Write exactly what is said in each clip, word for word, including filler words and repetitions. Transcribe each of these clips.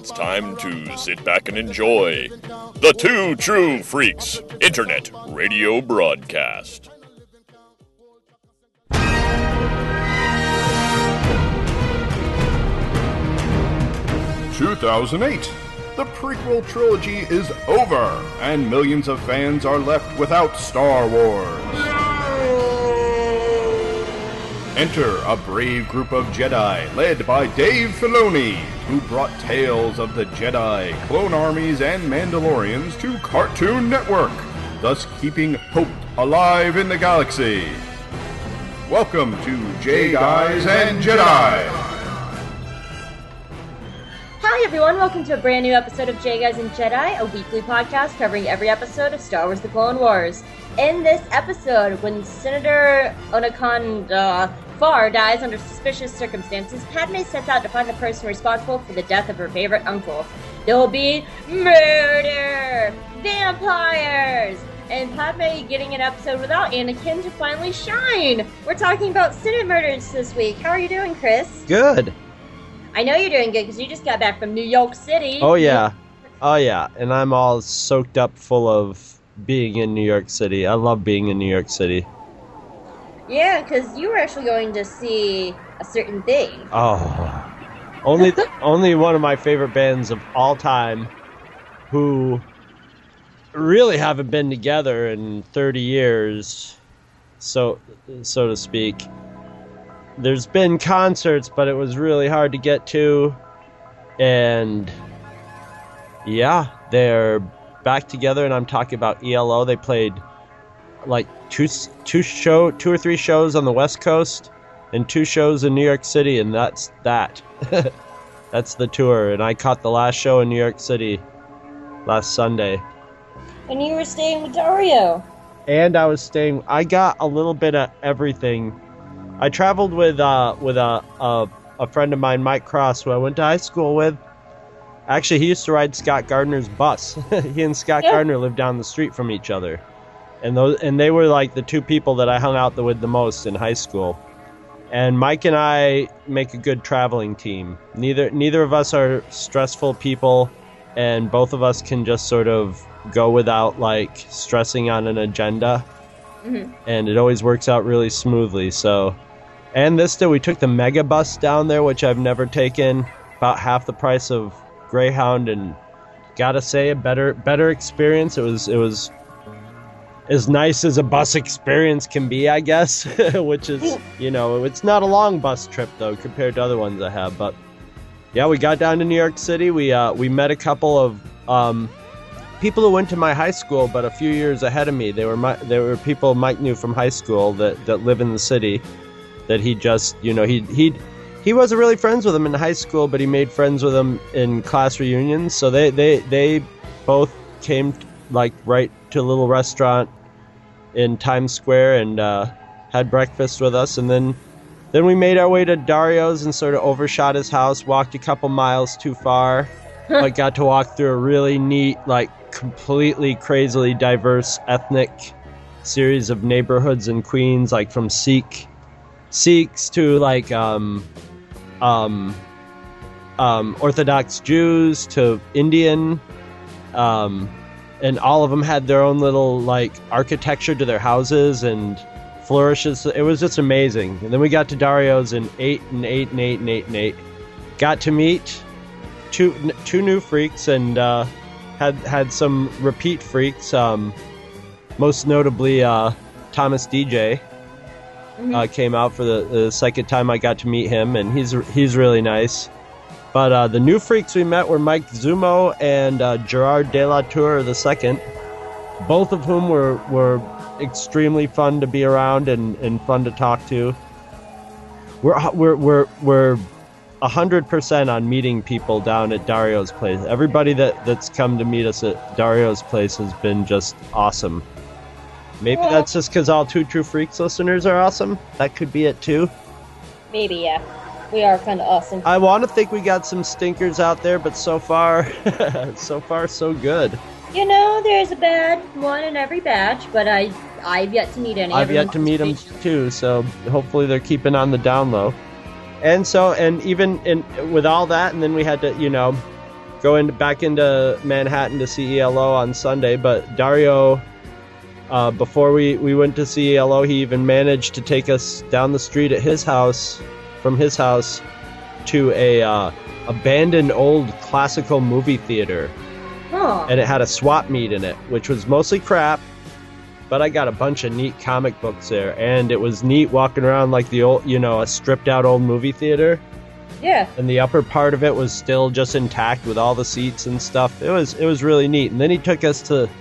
it's time to sit back and enjoy the Two True Freaks Internet Radio Broadcast. two thousand eight. The prequel trilogy is over, and millions of fans are left without Star Wars. Enter a brave group of Jedi led by Dave Filoni, who brought tales of the Jedi, clone armies, and Mandalorians to Cartoon Network, thus keeping hope alive in the galaxy. Welcome to J Guys and Jedi! Hi everyone, welcome to a brand new episode of J Guys and Jedi, a weekly podcast covering every episode of Star Wars The Clone Wars. In this episode, when Senator Onaconda Farr dies under suspicious circumstances, Padme sets out to find the person responsible for the death of her favorite uncle. There will be murder, vampires, and Padme getting an episode without Anakin to finally shine. We're talking about Senate murders this week. How are you doing, Chris? Good. I know you're doing good because you just got back from New York City. Oh, yeah. Oh, yeah. And I'm all soaked up full of being in New York City. I love being in New York City. Yeah, because you were actually going to see a certain thing. Oh. Only only one of my favorite bands of all time who really haven't been together in thirty years, so so to speak. There's been concerts, but it was really hard to get to, and yeah, they're back together, and I'm talking about E L O. They played like two two show two or three shows on the West Coast and two shows in New York City, and that's that. That's the tour, and I caught the last show in New York City last Sunday. And you were staying with Dario. And I was staying. I got a little bit of everything. I traveled with uh, with a, a a friend of mine, Mike Cross, who I went to high school with. Actually, he used to ride Scott Gardner's bus. He and Scott yeah. Gardner lived down the street from each other, and those and they were like the two people that I hung out with the most in high school. And Mike and I make a good traveling team. Neither neither of us are stressful people, and both of us can just sort of go without like stressing on an agenda, mm-hmm. and it always works out really smoothly. So. And this day we took the Mega Bus down there, which I've never taken, about half the price of Greyhound, and gotta say a better better experience. It was it was as nice as a bus experience can be, I guess, which is, you know, it's not a long bus trip though compared to other ones I have. But yeah, we got down to New York City. We uh, we met a couple of um, people who went to my high school, but a few years ahead of me. They were my, they were people Mike knew from high school that, that live in the city. That he just, you know, he he he wasn't really friends with them in high school, but he made friends with them in class reunions. So they they, they both came like right to a little restaurant in Times Square and uh, had breakfast with us, and then then we made our way to Dario's and sort of overshot his house, walked a couple miles too far, but got to walk through a really neat, like completely crazily diverse ethnic series of neighborhoods in Queens, like from Sikh. Sikhs to like um, um, um, Orthodox Jews to Indian, um, and all of them had their own little like architecture to their houses and flourishes. It was just amazing. And then we got to Dario's and ate and ate and ate and ate and ate. Got to meet two two new freaks and uh, had had some repeat freaks. Um, most notably, uh, Thomas D J. Uh, came out for the, the second time I got to meet him, and he's he's really nice. But uh, the new freaks we met were Mike Zumo and uh, Gerard De La Tour the second, both of whom were, were extremely fun to be around and, and fun to talk to. We're we're we're we're a hundred percent on meeting people down at Dario's place. Everybody that, that's come to meet us at Dario's place has been just awesome. Maybe yeah. That's just because all Two True Freaks listeners are awesome. That could be it, too. Maybe, yeah. We are kind of awesome. I want to think we got some stinkers out there, but so far, so far, so good. You know, there's a bad one in every batch, but I, I've yet to meet any. I've yet to meet them, too, so hopefully they're keeping on the down low. And so, and even in, with all that, and then we had to, you know, go into, back into Manhattan to see E L O on Sunday, but Dario, uh, before we, we went to see E L O, he even managed to take us down the street at his house, from his house, to a uh, abandoned old classical movie theater. Huh. And it had a swap meet in it, which was mostly crap, but I got a bunch of neat comic books there, and it was neat walking around like the old, you know, a stripped out old movie theater. Yeah. And the upper part of it was still just intact with all the seats and stuff. It was it was really neat. And then he took us to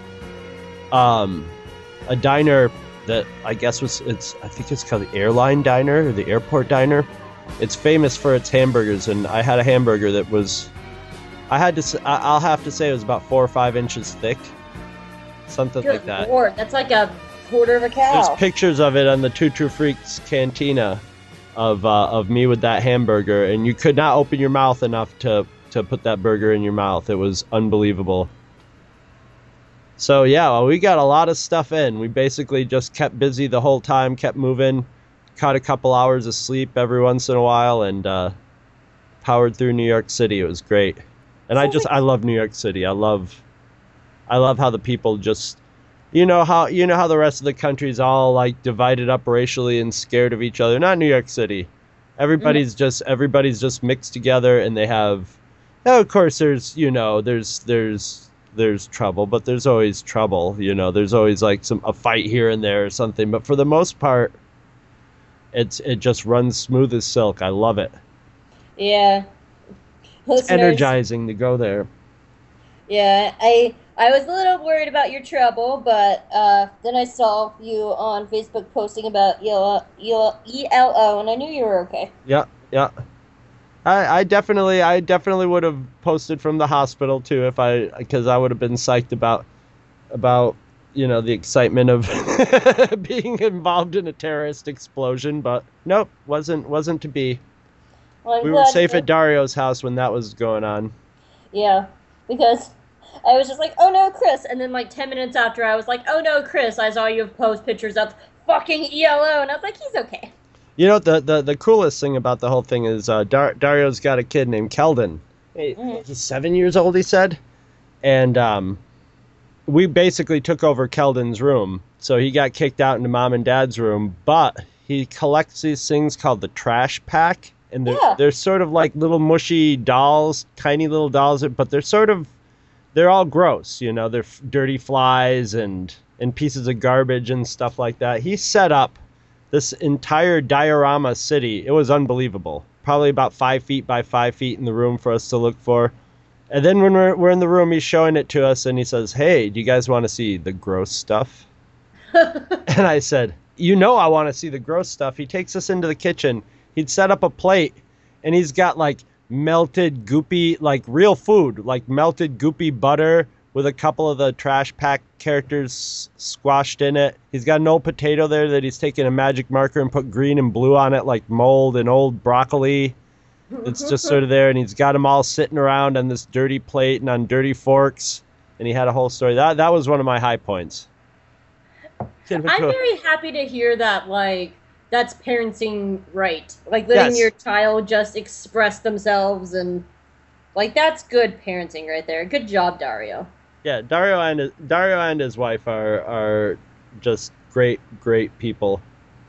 um a diner that I guess was it's I think it's called the Airline Diner or the Airport Diner. It's famous for its hamburgers, and I had a hamburger that was I had to. s- I- I'll have to say it was about four or five inches thick, something Good like that. Lord, that's like a quarter of a cow. There's pictures of it on the Two True Freaks cantina, of uh, of me with that hamburger, and you could not open your mouth enough to to put that burger in your mouth. It was unbelievable. So yeah, well, we got a lot of stuff in. We basically just kept busy the whole time, kept moving, caught a couple hours of sleep every once in a while, and uh, powered through New York City. It was great. And I just, I love New York City. I love, I love how the people just, you know how, you know how the rest of the country's all like divided up racially and scared of each other. Not New York City. Everybody's just, everybody's just mixed together, and they have, oh, of course there's, you know, there's, there's, there's trouble, but there's always trouble. You know, there's always like some, a fight here and there or something. But for the most part, it's, it just runs smooth as silk. I love it. Yeah. It's Listeners, energizing to go there. Yeah, I I was a little worried about your trouble, but uh, then I saw you on Facebook posting about E L O, and I knew you were okay. Yeah, yeah. I, I definitely, I definitely would have posted from the hospital too if I, because I would have been psyched about, about, you know, the excitement of being involved in a terrorist explosion. But nope, wasn't, wasn't to be. Well, I'm We were glad safe you- at Dario's house when that was going on. Yeah, because I was just like, oh no, Chris, and then like ten minutes after, I was like, oh no, Chris, I saw you post pictures of fucking E L O, and I was like, he's okay. You know, the the, the coolest thing about the whole thing is uh, Dar- Dario's got a kid named Keldon. Hey, Mhm. He's seven years old, he said. And um, we basically took over Keldon's room. So he got kicked out into mom and dad's room. But he collects these things called the trash pack. And they're, Yeah. they're sort of like little mushy dolls, tiny little dolls, but they're sort of, they're all gross, you know, they're f- dirty flies and, and pieces of garbage and stuff like that. He set up this entire diorama city. It was unbelievable. Probably about five feet by five feet in the room for us to look for. And then when we're, we're in the room, he's showing it to us and he says, hey, do you guys want to see the gross stuff? And I said, you know I want to see the gross stuff. He takes us into the kitchen. He'd set up a plate, and he's got like melted goopy, like real food, like melted goopy butter with a couple of the trash pack characters squashed in it. He's got an old potato there that he's taken a magic marker and put green and blue on it, like mold and old broccoli. It's just sort of there, and he's got them all sitting around on this dirty plate and on dirty forks. And he had a whole story. That that was one of my high points. I'm very happy to hear that, like, that's parenting right. Like, letting Yes. your child just express themselves, and, like, that's good parenting right there. Good job, Dario. Yeah, Dario and his, Dario and his wife are are just great, great people.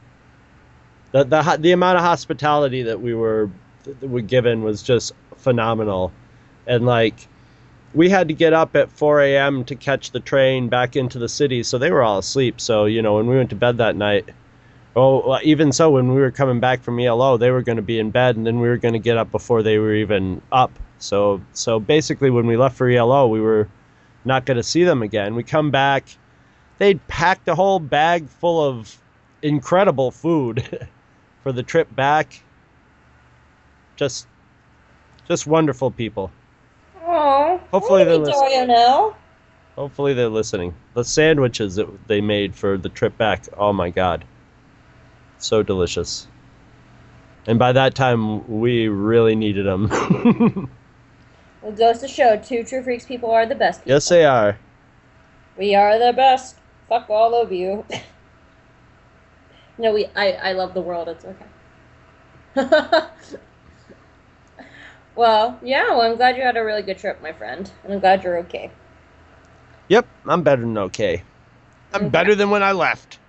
The the ho- the amount of hospitality that we were that we given was just phenomenal, and like we had to get up at four a.m. to catch the train back into the city, so they were all asleep. So you know, when we went to bed that night, oh, well, even so, when we were coming back from E L O, they were going to be in bed, and then we were going to get up before they were even up. So so basically, when we left for E L O, we were not going to see them again. We come back, they'd packed a whole bag full of incredible food for the trip back. Just, just wonderful people. Aww. Hopefully they're Dario listening. now. Hopefully they're listening. The sandwiches that they made for the trip back, oh my God. So delicious. And by that time, we really needed them. It goes to show, two True Freaks people are the best people. Yes, they are. We are the best. Fuck all of you. No, we. I, I love the world. It's okay. Well, yeah, well, I'm glad you had a really good trip, my friend. And I'm glad you're okay. Yep, I'm better than okay. I'm Okay. better than when I left.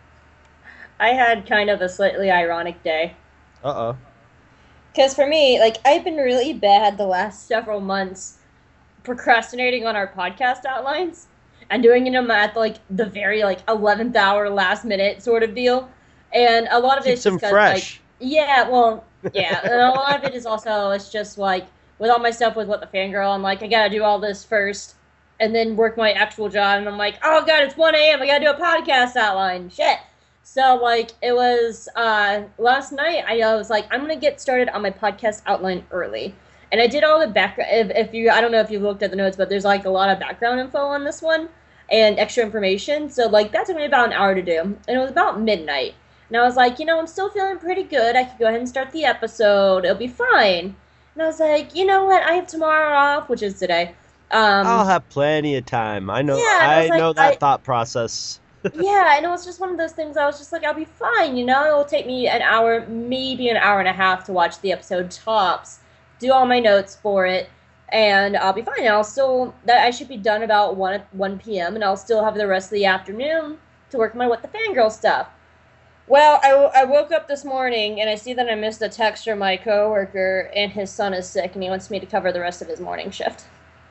I had kind of a slightly ironic day. Uh-oh. Because for me, like, I've been really bad the last several months procrastinating on our podcast outlines and doing them at, like, the very, like, eleventh hour, last minute sort of deal. And a lot of Keeps it's them just 'cause, fresh. like, yeah, well, yeah, and a lot of it is also, it's just, like, with all my stuff with What the Fangirl, I'm like, I gotta do all this first and then work my actual job, and I'm like, oh, God, it's one a.m., I gotta do a podcast outline, shit. So, like, it was, uh, last night, I was like, I'm gonna get started on my podcast outline early. And I did all the background, if, if you, I don't know if you looked at the notes, but there's, like, a lot of background info on this one, and extra information, so, like, that took me about an hour to do, and it was about midnight. And I was like, you know, I'm still feeling pretty good, I could go ahead and start the episode, it'll be fine. And I was like, you know what, I have tomorrow off, which is today. Um, I'll have plenty of time. I know. Yeah, and I I was like, know that I- thought process. yeah, and it was just one of those things I was just like, I'll be fine, you know? It'll take me an hour, maybe an hour and a half to watch the episode tops, do all my notes for it, and I'll be fine. And I'll still, that I should be done about one, one p.m., and I'll still have the rest of the afternoon to work my What the Fangirl stuff. Well, I, I woke up this morning, and I see that I missed a text from my coworker, and his son is sick, and he wants me to cover the rest of his morning shift.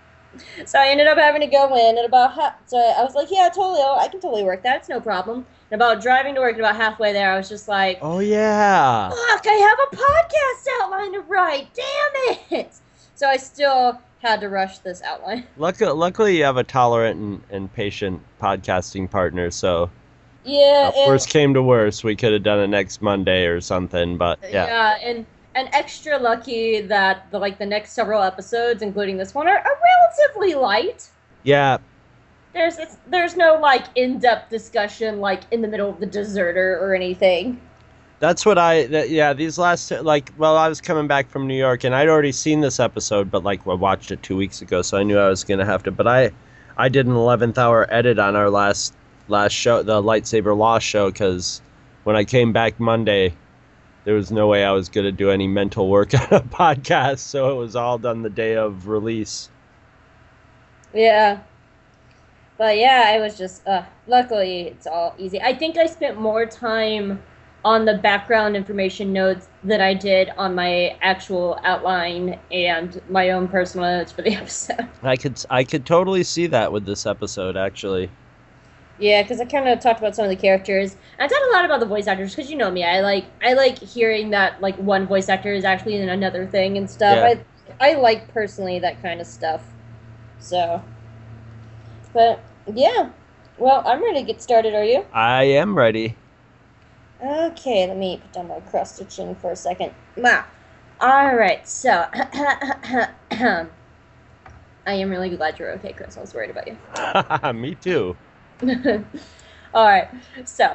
So I ended up having to go in at about half, so I was like, yeah, totally, I can totally work that, it's no problem. And about driving to work and about halfway there, I was just like, Oh, yeah. fuck, I have a podcast outline to write, damn it! So I still had to rush this outline. Luckily, luckily you have a tolerant and, and patient podcasting partner, so Yeah, if and, worst came to worst, we could have done it next Monday or something, but yeah. yeah, and and extra lucky that the like the next several episodes, including this one, are, are relatively light. Yeah, There's it's, there's no like in-depth discussion like in the middle of the deserter or anything. that's what I, that, yeah, these last, like, well, I was coming back from New York, and I'd already seen this episode, but, like, I watched it two weeks ago, so I knew I was going to have to, but I, I did an eleventh hour edit on our last, last show, the Lightsaber Lost show, because when I came back Monday, there was no way I was going to do any mental work on a podcast, so it was all done the day of release. Yeah. But yeah, I was just, uh, luckily it's all easy. I think I spent more time on the background information notes than I did on my actual outline and my own personal notes for the episode. I could, I could totally see that with this episode, actually. Yeah, because I kind of talked about some of the characters. I talked a lot about the voice actors, because you know me, I like I like hearing that like one voice actor is actually in another thing and stuff. Yeah. I I like personally that kind of stuff. So, but yeah, well, I'm ready to get started. Are you? I am ready. Okay, let me put down my cross stitching for a second. Wow. All right, so I am really glad you're okay, Chris. I was worried about you. Me too. All right, so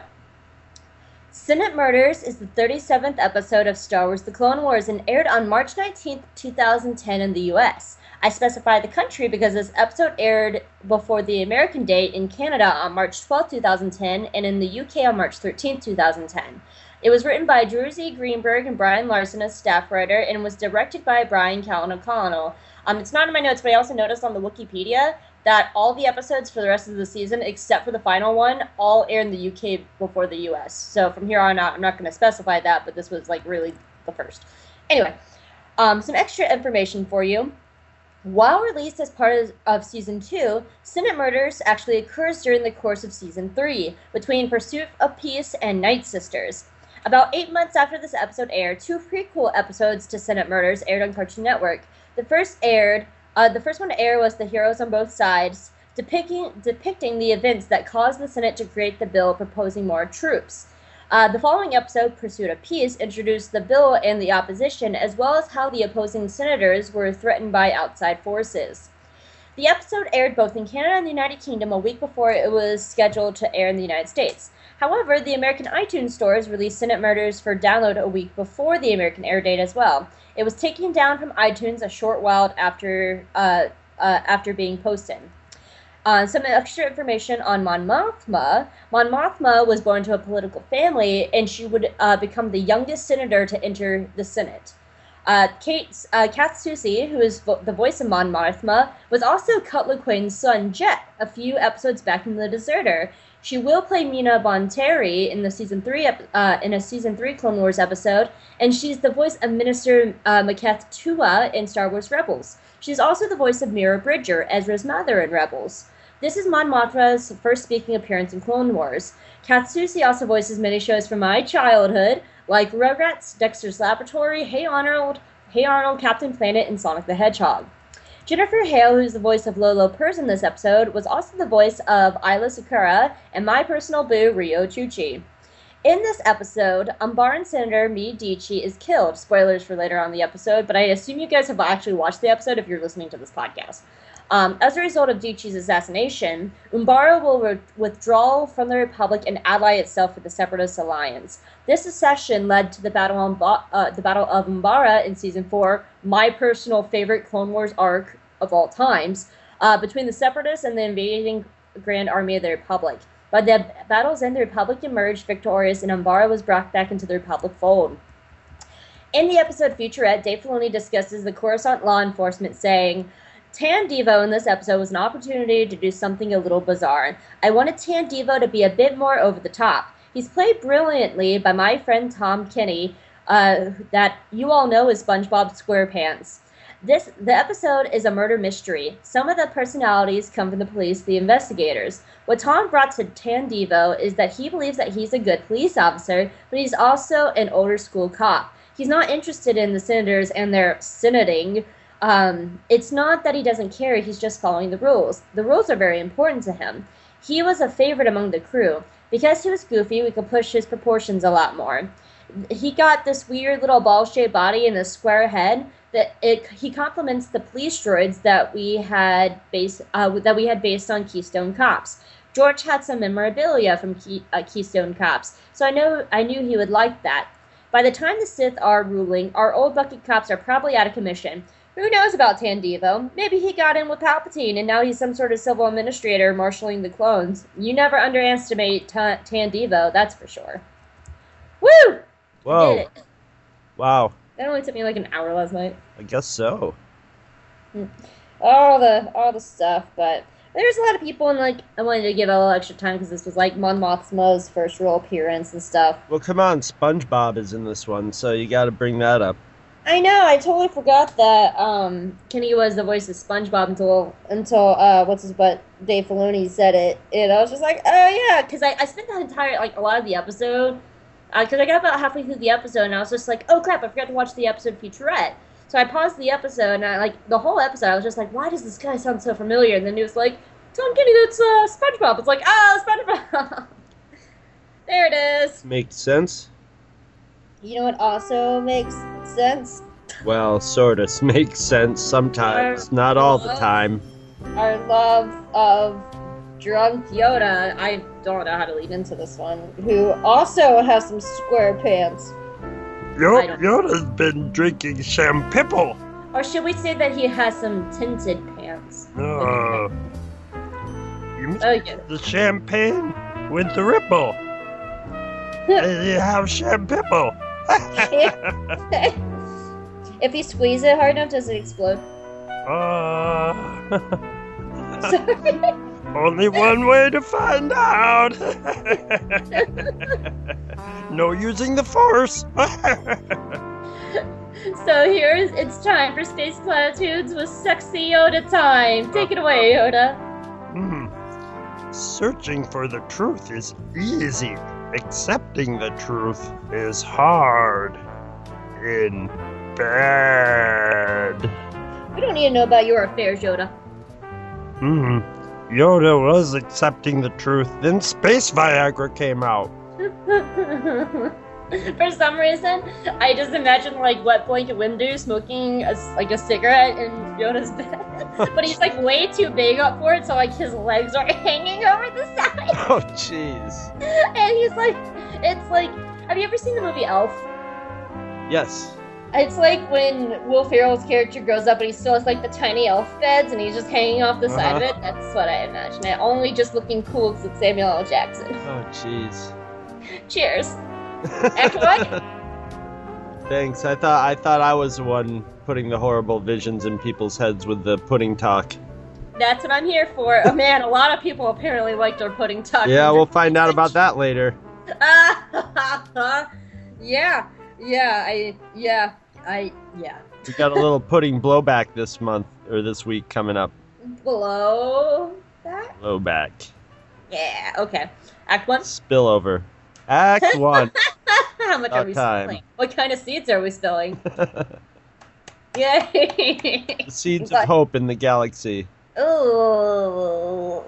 Senate Murders is the thirty-seventh episode of Star Wars The Clone Wars and aired on March nineteenth, two thousand ten in the U S. I specify the country because this episode aired before the American date in Canada on March twelfth, two thousand ten, and in the U K on March thirteenth, two thousand ten. It was written by Drew Z. Greenberg and Brian Larson as staff writer and was directed by Brian Callen O'Connell. Um, it's not in my notes, but I also noticed on the Wikipedia that all the episodes for the rest of the season, except for the final one, all air in the U K before the U S. So from here on out, I'm not going to specify that, but this was like really the first. Anyway, um, some extra information for you. While released as part of, of Season two, Senate Murders actually occurs during the course of Season three, between Pursuit of Peace and Night Sisters. About eight months after this episode aired, two prequel episodes to Senate Murders aired on Cartoon Network. The first aired Uh, the first one to air was The Heroes on Both Sides, depicting, depicting the events that caused the Senate to create the bill proposing more troops. Uh, the following episode, Pursuit of Peace, introduced the bill and the opposition, as well as how the opposing senators were threatened by outside forces. The episode aired both in Canada and the United Kingdom a week before it was scheduled to air in the United States. However, the American iTunes stores released Senate Murders for download a week before the American air date as well. It was taken down from iTunes a short while after uh, uh, after being posted. Uh, some extra information on Mon Mothma. Mon Mothma was born to a political family, and she would uh, become the youngest senator to enter the Senate. Uh, Kate, uh, Katsusi, who is vo- the voice of Mon Mothma, was also Cutler Quinn's son Jet a few episodes back in The Deserter. She will play Mina Bonteri in the season three ep- uh, in a season three Clone Wars episode, and she's the voice of Minister uh, Maketh Tua in Star Wars Rebels. She's also the voice of Mira Bridger, Ezra's mother in Rebels. This is Mon Mothma's first speaking appearance in Clone Wars. Katsusi also voices many shows from my childhood, like Rugrats, Dexter's Laboratory, Hey Arnold, Hey Arnold, Captain Planet, and Sonic the Hedgehog. Jennifer Hale, who's the voice of Lolo Pers in this episode, was also the voice of Isla Sakura and my personal boo, Ryo Chuchi. In this episode, Umbaran Senator Medici is killed. Spoilers for later on in the episode, but I assume you guys have actually watched the episode if you're listening to this podcast. Um, as a result of Dici's assassination, Umbara will re- withdraw from the Republic and ally itself with the Separatist Alliance. This secession led to the Battle, on ba- uh, the Battle of Umbara in Season four, my personal favorite Clone Wars arc of all times, uh, between the Separatists and the invading Grand Army of the Republic. By the battle's end, the Republic emerged victorious, and Umbara was brought back into the Republic fold. In the episode featurette, Dave Filoni discusses the Coruscant law enforcement, saying, Tan Devo in this episode was an opportunity to do something a little bizarre. I wanted Tan Devo to be a bit more over the top. He's played brilliantly by my friend Tom Kenny, uh, that you all know as SpongeBob SquarePants. This the episode is a murder mystery. Some of the personalities come from the police, the investigators. What Tom brought to Tan Devo is that he believes that he's a good police officer, but he's also an older school cop. He's not interested in the senators and their senating. Um, it's not that he doesn't care, he's just following the rules. The rules are very important to him. He was a favorite among the crew. Because he was goofy, we could push his proportions a lot more. He got this weird little ball-shaped body and a square head that it, he complements the police droids that we had based uh, that we had based on Keystone Cops. George had some memorabilia from Key, uh, Keystone Cops, so I know I knew he would like that. By the time the Sith are ruling, our old bucket cops are probably out of commission. Who knows about Tan Devo? Maybe he got in with Palpatine, and now he's some sort of civil administrator marshaling the clones. You never underestimate Ta- Tan Devo, that's for sure. Woo! Whoa. I did it. Wow. That only took me like an hour last night. I guess so. All the all the stuff, but there's a lot of people, and like I wanted to give a little extra time because this was like Mon Mothma's first real appearance and stuff. Well, come on, SpongeBob is in this one, so you got to bring that up. I know. I totally forgot that um, Kenny was the voice of SpongeBob until until uh, what's his butt Dave Filoni said it, and I was just like, oh yeah, because I, I spent the entire like a lot of the episode, because uh, I got about halfway through the episode, and I was just like, oh crap, I forgot to watch the episode featurette. So I paused the episode, and I, like the whole episode, I was just like, why does this guy sound so familiar? And then he was like, Tom Kenny, that's uh, SpongeBob. It's like, oh, SpongeBob. There it is. Makes sense. You know what also makes sense? Well, sort of makes sense sometimes, Our not all the love- time. Our love of drunk Yoda. I don't know how to lead into this one. Who also has some square pants. I don't- Yoda's been drinking Shampipple. Or should we say that he has some tinted pants? Uh, you mix Okay. the champagne with the ripple. And you have Shampipple. If you squeeze it hard enough, does it explode? Uh, Sorry. only one way to find out. No using the force. So here's it's time for Space Platitudes with Sexy Yoda time. Take it away, Yoda. Hmm. Searching for the truth is easy. Accepting the truth is hard. In bed. We don't need to know about your affairs, Yoda. Hmm. Yoda was accepting the truth. Then Space Viagra came out. For some reason, I just imagine like Wet Blanket Windu smoking a, like a cigarette in Yoda's bed, but he's like way too big up for it, so like his legs are hanging over the side, Oh, jeez. and he's like, it's like, have you ever seen the movie Elf? Yes. It's like when Will Ferrell's character grows up and he still has like the tiny elf beds and he's just hanging off the side of Uh-huh. it. That's what I imagine it. Only just looking cool because it's Samuel L. Jackson. Oh, jeez. Cheers. Actually, Thanks. I thought I thought I was the one putting the horrible visions in people's heads with the pudding talk. That's what I'm here for. Oh man, a lot of people apparently liked our pudding talk. Yeah, we'll find out about that later. Uh, yeah, yeah, I, yeah, I, yeah. We got a little pudding blowback this month, or this week coming up. Blow back? Blowback. Yeah, okay. Act one? Spillover. Act one. How much About are we time. spilling? What kind of seeds are we spilling? Yay! The seeds But- of hope in the galaxy. Oh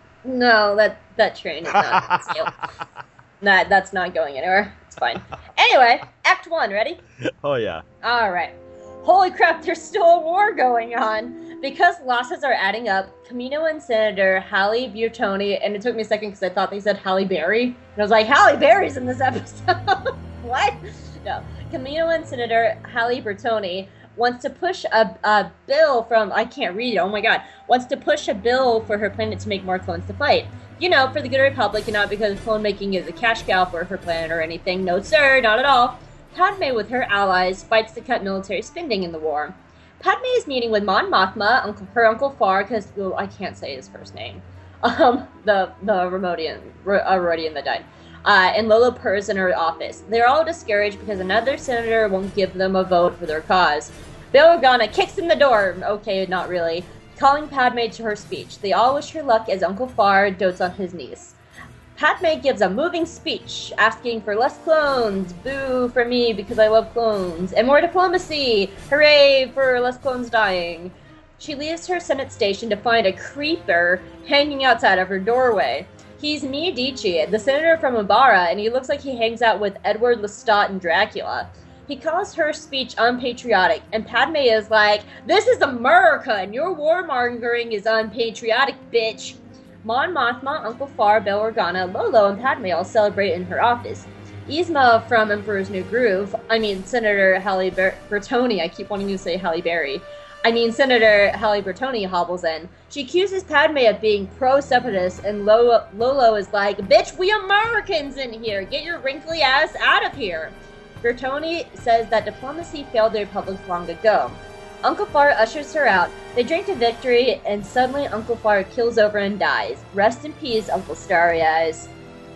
no, that that train is not sail. Nah, that's not going anywhere. It's fine. Anyway, Act One. Ready? Oh yeah. All right. Holy crap! There's still a war going on because losses are adding up. Camino and Senator Halle Bertoni, and it took me a second because I thought they said Halle Berry, and I was like, Halle Berry's in this episode. What? No. Camino and Senator Halle Bertoni wants to push a, a bill from, I can't read it, oh my god, wants to push a bill for her planet to make more clones to fight. You know, for the good of the Republic, and not because clone making is a cash cow for her planet or anything. No sir, not at all. Padme, with her allies, fights to cut military spending in the war. Padme is meeting with Mon Mothma, uncle, her Uncle Far, because, well, I can't say his first name, um, the, the Remodian, uh, Remodian that died. Uh, and Lolo Purrs in her office. They're all discouraged because another senator won't give them a vote for their cause. Bail Organa kicks in the door, okay, not really, calling Padme to her speech. They all wish her luck as Uncle Far dotes on his niece. Padme gives a moving speech, asking for less clones, boo for me because I love clones, and more diplomacy, hooray for less clones dying. She leaves her Senate station to find a creeper hanging outside of her doorway. He's Medici, the senator from Ibarra, and he looks like he hangs out with Edward Lestat and Dracula. He calls her speech unpatriotic, and Padme is like, this is America, and your warmongering is unpatriotic, bitch. Mon Mothma, Uncle Far, Bail Organa, Lolo, and Padme all celebrate in her office. Yzma from Emperor's New Groove, I mean Senator Halle Ber- Bertoni, I keep wanting to say Halle Berry, I mean Senator Halle Bertoni hobbles in. She accuses Padme of being pro-separatist, and Lolo, Lolo is like, bitch, we Americans in here, get your wrinkly ass out of here. Bertoni says that diplomacy failed the Republic long ago. Uncle Far ushers her out. They drink to victory, and suddenly Uncle Far kills over and dies. Rest in peace, Uncle Starry Eyes.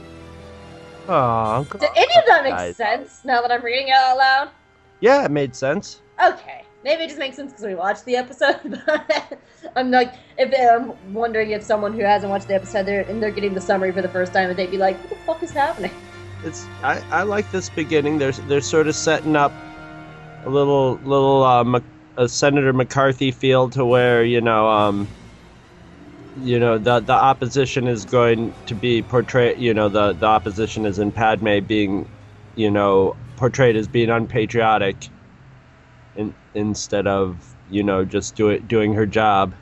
Aw, Uncle. Did any of that make Dies. sense now that I'm reading it out loud? Yeah, it made sense. Okay. Maybe it just makes sense because we watched the episode, but I'm like, if I'm wondering if someone who hasn't watched the episode they're, and they're getting the summary for the first time, and they'd be like, what the fuck is happening? It's I, I like this beginning. They're they're sort of setting up a little little uh, Mac, a Senator McCarthy feel to where you know um you know the the opposition is going to be portrayed. You know the the opposition is in Padme being you know portrayed as being unpatriotic, in, instead of you know just do it, doing her job.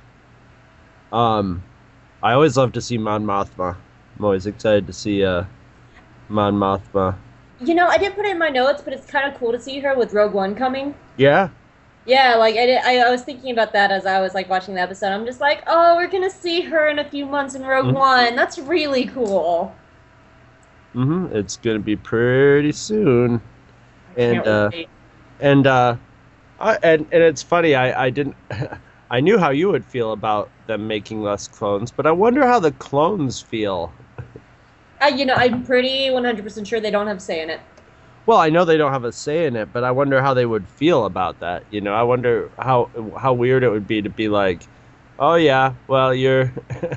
Um, I always love to see Mon Mothma. I'm always excited to see uh. Mon Mothma. You know, I didn't put it in my notes, but it's kind of cool to see her with Rogue One coming. Yeah. Yeah, like, I, did, I, I was thinking about that as I was, like, watching the episode. I'm just like, oh, we're gonna see her in a few months in Rogue Mhm. One. That's really cool. Mm-hmm. It's gonna be pretty soon. And Can't uh, wait. and uh, I, and and it's funny. I I didn't. I knew how you would feel about them making less clones, but I wonder how the clones feel. Uh, you know, I'm pretty one hundred percent sure they don't have a say in it. Well, I know they don't have a say in it, but I wonder how they would feel about that. You know, I wonder how how weird it would be to be like, oh yeah, well your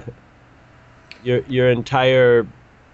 your your entire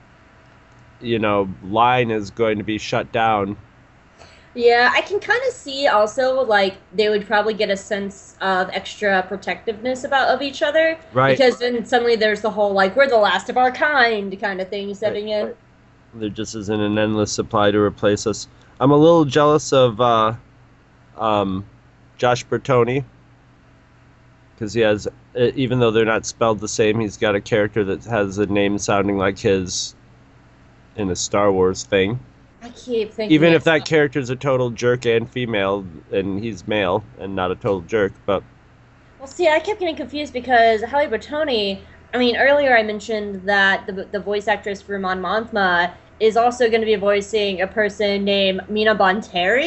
you know line is going to be shut down. Yeah, I can kind of see also, like, they would probably get a sense of extra protectiveness about of each other. Right. Because then suddenly there's the whole, like, we're the last of our kind kind of thing setting Right, in. right. There just isn't an endless supply to replace us. I'm a little jealous of uh, um, Josh Bertoni. Because he has, even though they're not spelled the same, he's got a character that has a name sounding like his in a Star Wars thing. I keep thinking... Even if it's that not- character's a total jerk and female, and he's male and not a total jerk, but Well, see, I kept getting confused because Halle Bertoni... I mean, earlier I mentioned that the the voice actress for Mon Mothma is also going to be voicing a person named Mina Bonteri.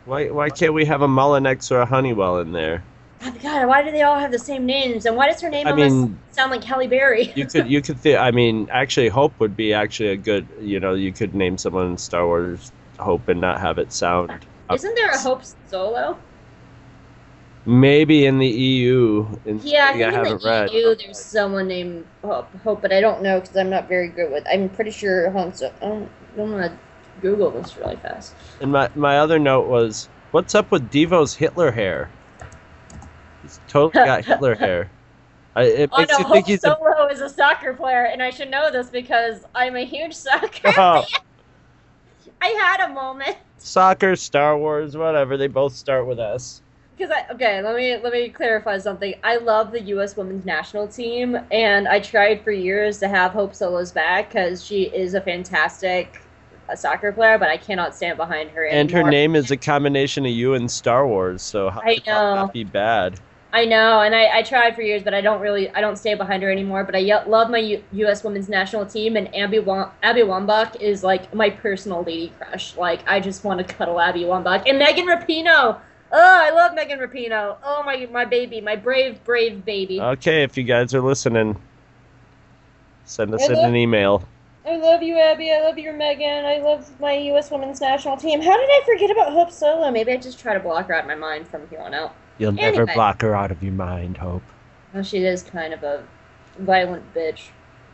Why why can't we have a Mullinex or a Honeywell in there? Oh my God, why do they all have the same names? And why does her name I almost mean, sound like Halle Berry? You could you could th- I mean, actually, Hope would be actually a good. You know, you could name someone in Star Wars Hope and not have it sound. Isn't there a Hope Solo? Maybe in the E U. In, Yeah, I think I in haven't the read. E U there's someone named Hope, Hope, but I don't know because I'm not very good with. I'm pretty sure Han Solo. I'm gonna Google this really fast. And my my other note was, what's up with Devo's Hitler hair? He's totally got Hitler hair. I, it Oh makes no, you Hope think he's a. Solo is a soccer player, and I should know this because I'm a huge soccer Oh. fan. I had a moment. Soccer, Star Wars, whatever. They both start with S. Because I okay, let me let me clarify something. I love the U S women's national team, and I tried for years to have Hope Solos back because she is a fantastic uh, soccer player, but I cannot stand behind her anymore. And her name is a combination of you and Star Wars, so how I could that know. not be bad? I know, and I, I tried for years, but I don't really I don't stand behind her anymore. But I y- love my U- U.S. women's national team, and Abby Wam- Abby Wambach is like my personal lady crush. Like I just want to cuddle Abby Wambach and Megan Rapinoe. Oh, I love Megan Rapinoe. Oh my my baby, my brave brave baby. Okay, if you guys are listening, send us in Hello? an email. I love you, Abby. I love you, Megan. I love my U S women's national team. How did I forget about Hope Solo? Maybe I just try to block her out of my mind from here on out. You'll never Anyway. block her out of your mind, Hope. Well, she is kind of a violent bitch.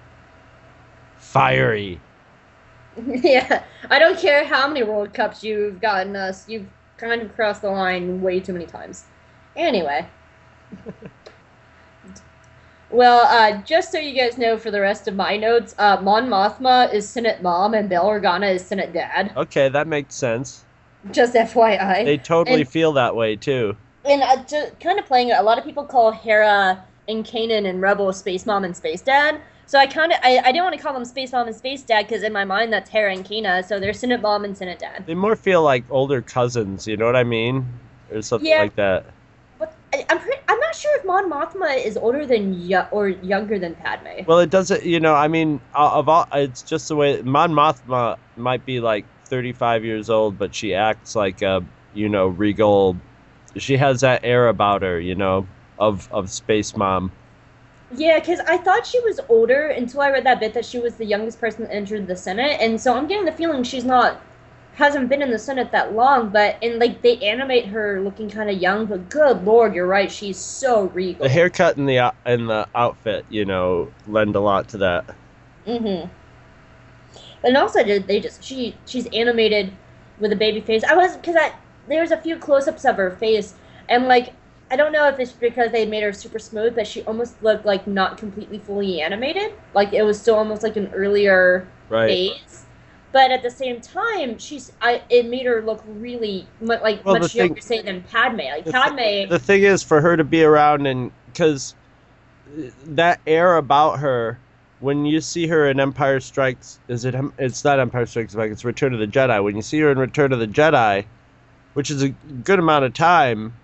Fiery. Yeah, I don't care how many World Cups you've gotten us. You've kind of crossed the line way too many times. Anyway. Well, uh, just so you guys know for the rest of my notes, uh, Mon Mothma is Senate Mom and Bail Organa is Senate Dad. Okay, that makes sense. Just F Y I. They totally And- feel that way, too. And uh, to, kind of playing it, a lot of people call Hera and Kanan and Rebel Space Mom and Space Dad. So I kind of, I, I didn't want to call them Space Mom and Space Dad because in my mind that's Hera and Kina, so they're Senate Mom and Senate Dad. They more feel like older cousins, you know what I mean? Or something Yeah. like that. But I, I'm pretty, I'm not sure if Mon Mothma is older than y- or younger than Padme. Well, it doesn't, you know, I mean, uh, of all, it's just the way, Mon Mothma might be like thirty-five years old, but she acts like a, you know, regal, she has that air about her, you know, of, of Space Mom. Yeah, because I thought she was older until I read that bit that she was the youngest person that entered the Senate, and so I'm getting the feeling she's not, hasn't been in the Senate that long, but, and like, they animate her looking kind of young, but good lord, you're right, she's so regal. The haircut and the out- and the outfit, you know, lend a lot to that. Mm-hmm. And also, did they just she she's animated with a baby face. I was because I there's a few close-ups of her face, and like I don't know if it's because they made her super smooth, but she almost looked like not completely fully animated. Like it was still almost like an earlier Right. phase. But at the same time, she's I it made her look really mu- like Well, the much thing- younger, say, than Padme. Like The Padme. thi- The thing is, for her to be around, and because that air about her, when you see her in Empire Strikes, is it? Em- It's not Empire Strikes Back. It's Return of the Jedi. When you see her in Return of the Jedi, which is a good amount of time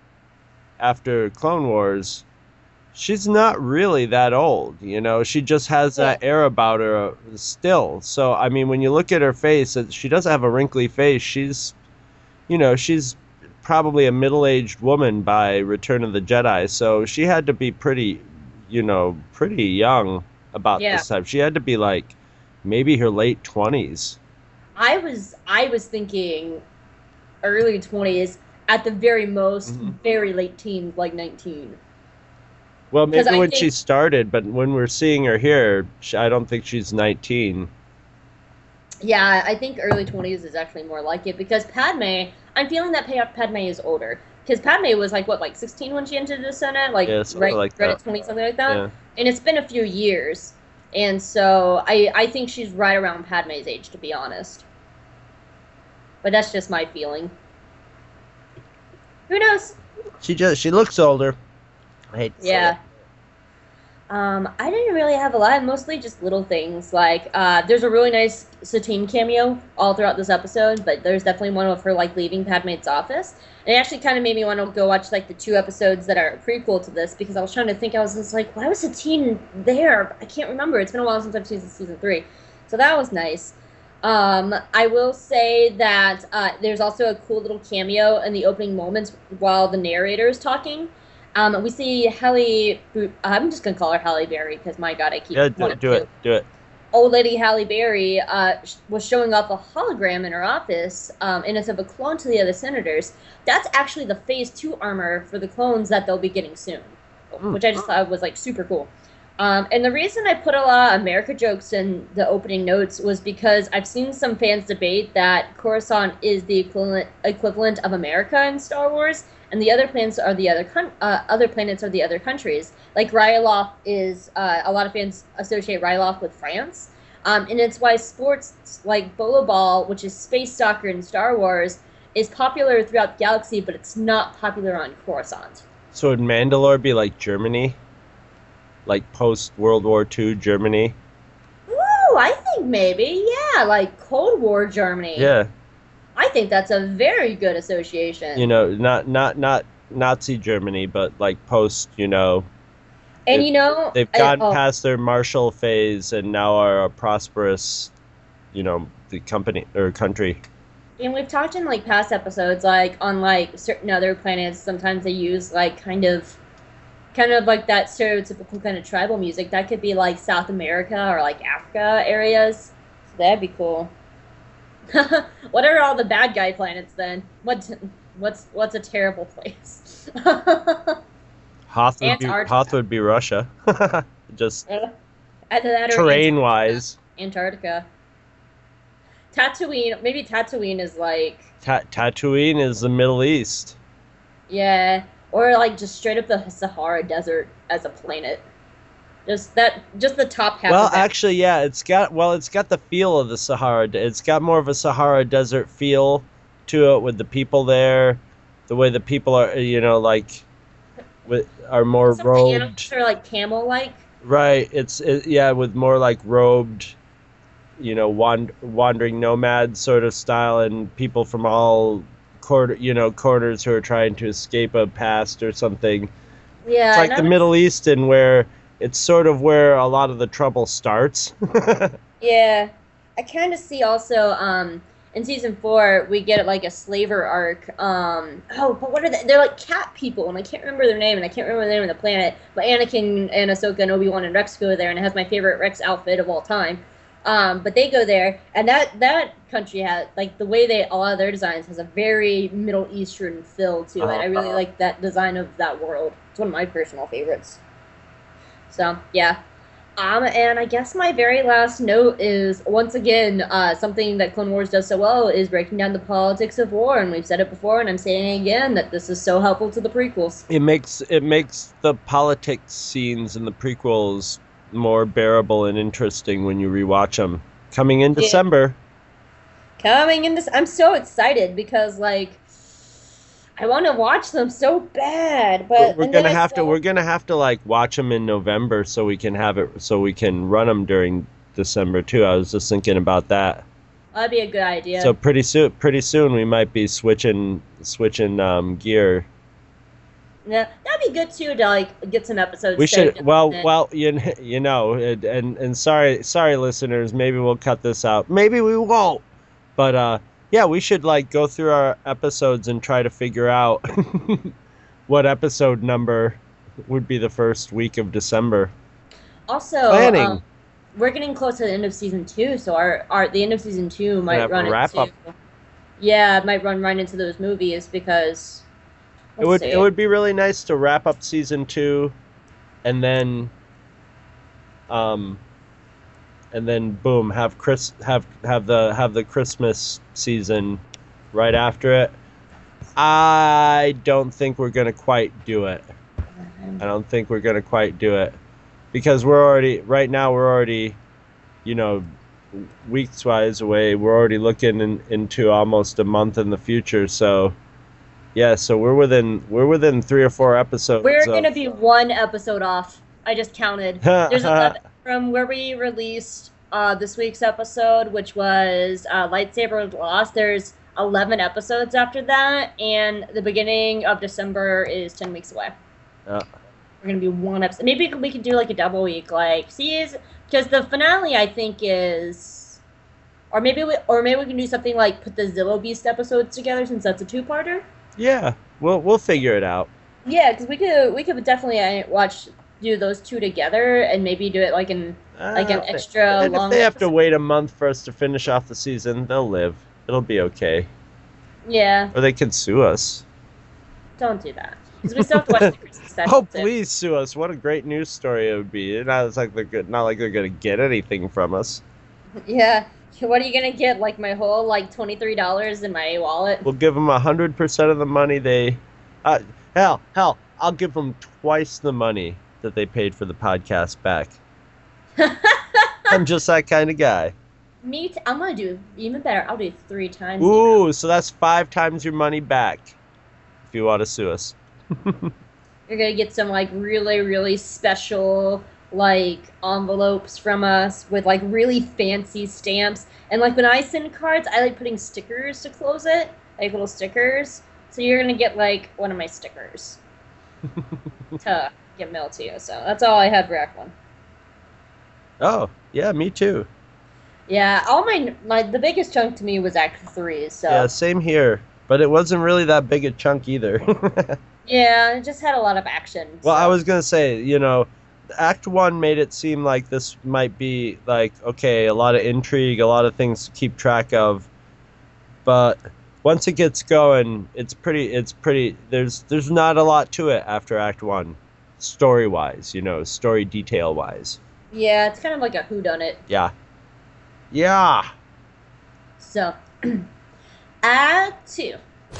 after Clone Wars, she's not really that old. You know, she just has that air about her uh, still. So I mean, when you look at her face, it- she doesn't have a wrinkly face. She's, you know, she's probably a middle-aged woman by Return of the Jedi, so she had to be pretty, you know, pretty young about Yeah. this time. She had to be like maybe her late twenties. I was I was thinking early twenties, at the very most, Mhm. very late teens, like nineteen. Well, 'Cause maybe I when she think- started, but when we're seeing her here, sh I don't think she's nineteen. Yeah, I think early twenties is actually more like it because Padme, I'm feeling that Pa- Padme is older. Because Padme was like, what, like sixteen when she entered the Senate? Like, Yeah, something right, like right that. at twenty, something like that? Yeah. And it's been a few years. And so I, I think she's right around Padme's age, to be honest. But that's just my feeling. Who knows? She just she looks older. I hate to say Yeah. it. Um, I didn't really have a lot, mostly just little things. Like, uh, there's a really nice Satine cameo all throughout this episode, but there's definitely one of her, like, leaving Padme's office. And it actually kind of made me want to go watch, like, the two episodes that are a prequel to this, because I was trying to think, I was just like, why was Satine there? I can't remember. It's been a while since I've seen season three. So that was nice. Um, I will say that uh, there's also a cool little cameo in the opening moments while the narrator is talking. Um, we see Halle. I'm just gonna call her Halle Berry because my God, I keep Yeah, do, wanting do to. it, do it. Old lady Halle Berry uh, was showing off a hologram in her office, um, and it's of a clone to the other senators. That's actually the Phase Two armor for the clones that they'll be getting soon, Mm. which I just thought was like super cool. Um, and the reason I put a lot of America jokes in the opening notes was because I've seen some fans debate that Coruscant is the equivalent equivalent of America in Star Wars, and the other planets are the other con- uh, other planets are the other countries. Like Ryloth is, uh, a lot of fans associate Ryloth with France, um, and it's why sports like Bolo Ball, which is space soccer in Star Wars, is popular throughout the galaxy, but it's not popular on Coruscant. So would Mandalore be like Germany? Like post World War Two Germany? Ooh, I think maybe, yeah, like Cold War Germany. Yeah. I think that's a very good association. You know, not not not Nazi Germany, but like post, you know, and they've- you know, they've I- gone oh, past their Marshall phase and now are a prosperous, you know, the company or country. and we've talked in like past episodes, like on like certain other planets, sometimes they use like kind of, kind of like that stereotypical kind of tribal music. That could be like South America or like Africa areas. So that'd be cool. What are all the bad guy planets then? What's what's what's a terrible place? Hoth would be Antarctica. Hoth would be Russia. Just Either that or terrain Antarctica. wise. Antarctica. Tatooine, maybe Tatooine is like, Ta- Tatooine is the Middle East. yeah, or like just straight up the Sahara Desert as a planet. Just that, just the top half. Well, of it. actually, yeah, it's got well, it's got the feel of the Sahara. de- It's got more of a Sahara Desert feel to it with the people there, the way the people are, you know, like, with are more Some of the animals robed. are like camel-like. Right. It's it, yeah, with more like robed, you know, wand- wandering nomad sort of style, and people from all quarter, you know, corners who are trying to escape a past or something. Yeah, It's like and the I'm- Middle East, and where it's sort of where a lot of the trouble starts. Yeah, I kind of see also um in season four we get like a slaver arc. Um, oh, but what are they? They're like cat people, and I can't remember their name, and I can't remember the name of the planet. But Anakin and Ahsoka and Obi-Wan and Rex go there, and it has my favorite Rex outfit of all time. Um, but they go there, and that that country has like the way they a lot of their designs has a very Middle Eastern feel to it. I really Uh-huh. like that design of that world. It's one of my personal favorites. So yeah. Um, and I guess my very last note is, once again, uh, something that Clone Wars does so well is breaking down the politics of war, and we've said it before, and I'm saying it again, that this is so helpful to the prequels. it makes it makes the politics scenes in the prequels more bearable and interesting when you rewatch them. Coming in Yeah. December. Coming in this, I'm so excited, because, like, I want to watch them so bad, but... we're and then gonna I have to saw- we're gonna have to like watch them in November so we can have it so we can run them during December too. I was just thinking about that. That'd be a good idea. So pretty soon pretty soon we might be switching switching um, gear. Yeah, that'd be good, too, to, like, get some episodes We saved should well and- well you kn- you know and, and and sorry sorry listeners, maybe we'll cut this out. Maybe we won't. But uh yeah, we should like go through our episodes and try to figure out what episode number would be the first week of December. Also, Planning. um, we're getting close to the end of season two, so our, our the end of season two might have a run wrap into up. yeah, it might run right into those movies because It would it would be really nice to wrap up season two, and then, um, and then boom, have Chris have have the have the Christmas season right after it. I don't think we're gonna quite do it. I don't think we're gonna quite do it because we're already right now we're already, you know, weeks wise away. We're already looking in, into almost a month in the future. So. Yeah, so we're within we're within three or four episodes. We're of- gonna be one episode off. I just counted. There's eleven from where we released uh, this week's episode, which was uh, Lightsaber Lost. There's eleven episodes after that, and the beginning of December is ten weeks away. Yeah. We're gonna be one episode. Maybe we could- we could do like a double week, like see, because the finale I think is Or maybe we, or maybe we can do something like put the Zillow Beast episodes together since that's a two-parter. Yeah, we'll we'll figure it out. Yeah, because we could we could definitely uh, watch do those two together and maybe do it like an uh, like an extra and long. If they have episode. to wait a month for us to finish off the season, they'll live. It'll be okay. Yeah. Or they can sue us. Don't do that. Because we still have to watch the Christmas special. Oh, please sue us! What a great news story it would be. Not it's like they're good, not like they're gonna get anything from us. Yeah. What are you gonna get? Like my whole like twenty three dollars in my wallet? We'll give them a hundred percent of the money they. Uh, hell, hell, I'll give them twice the money that they paid for the podcast back. I'm just that kind of guy. Me, t- I'm gonna do even better. I'll do three times. Ooh, now. So that's five times your money back. If you want to sue us. You're gonna get some like really, really special like envelopes from us with like really fancy stamps. And like when I send cards, I like putting stickers to close it, like little stickers. So you're gonna get like one of my stickers to get mailed to you. So that's all I had for Act One. Oh yeah, me too. Yeah, all my my the biggest chunk to me was Act Three. So yeah, same here. But it wasn't really that big a chunk either. Yeah, it just had a lot of action. Well, so. I was gonna say, you know, Act One made it seem like this might be like, okay, a lot of intrigue, a lot of things to keep track of, but once it gets going, it's pretty. It's pretty. There's there's not a lot to it after Act One, story wise, you know, story detail wise. Yeah, it's kind of like a whodunit. Yeah. Yeah. So, Act Two.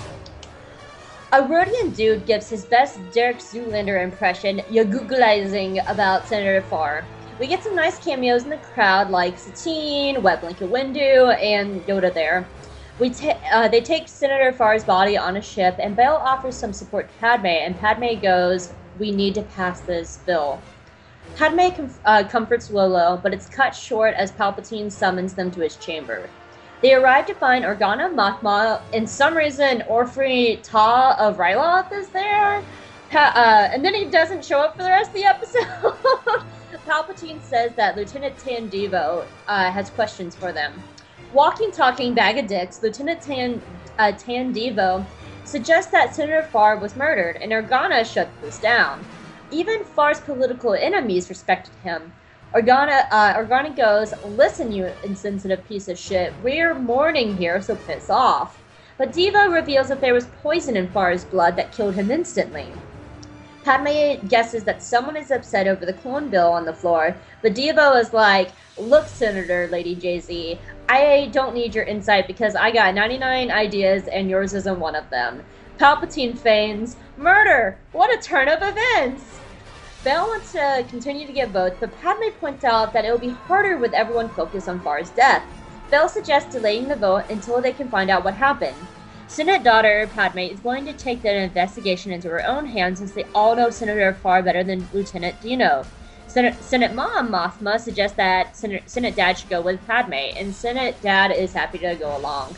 A Rhodian dude gives his best Derek Zoolander impression, you're Googleizing about Senator Farr. We get some nice cameos in the crowd like Satine, Wet Blanket Windu, and Yoda there. We ta- uh, they take Senator Farr's body on a ship, and Bail offers some support to Padme, and Padme goes, we need to pass this bill. Padme com- uh, comforts Lolo, but it's cut short as Palpatine summons them to his chamber. They arrive to find Organa, Mothma, and some reason Orphrey Ta of Ryloth is there. Pa- uh, and then he doesn't show up for the rest of the episode. Palpatine says that Lieutenant Tan Devo uh, has questions for them. Walking, talking bag of dicks, Lieutenant Tan, uh, Tan Devo suggests that Senator Farr was murdered, and Organa shuts this down. Even Farr's political enemies respected him. Organa, uh, Organa goes, listen, you insensitive piece of shit, we're mourning here, so piss off. But Devo reveals that there was poison in Farr's blood that killed him instantly. Padme guesses that someone is upset over the clone bill on the floor, but Devo is like, look, Senator Lady Jay-Z, I don't need your insight because I got ninety-nine ideas and yours isn't one of them. Palpatine feigns, murder! What a turn of events! Bail wants to continue to get votes, but Padme points out that it will be harder with everyone focused on Farr's death. Bail suggests delaying the vote until they can find out what happened. Senate daughter Padme is going to take the investigation into her own hands since they all know Senator Farr better than Lieutenant Dino. Senate, Senate Mom Mothma suggests that Senate, Senate Dad should go with Padme, and Senate Dad is happy to go along.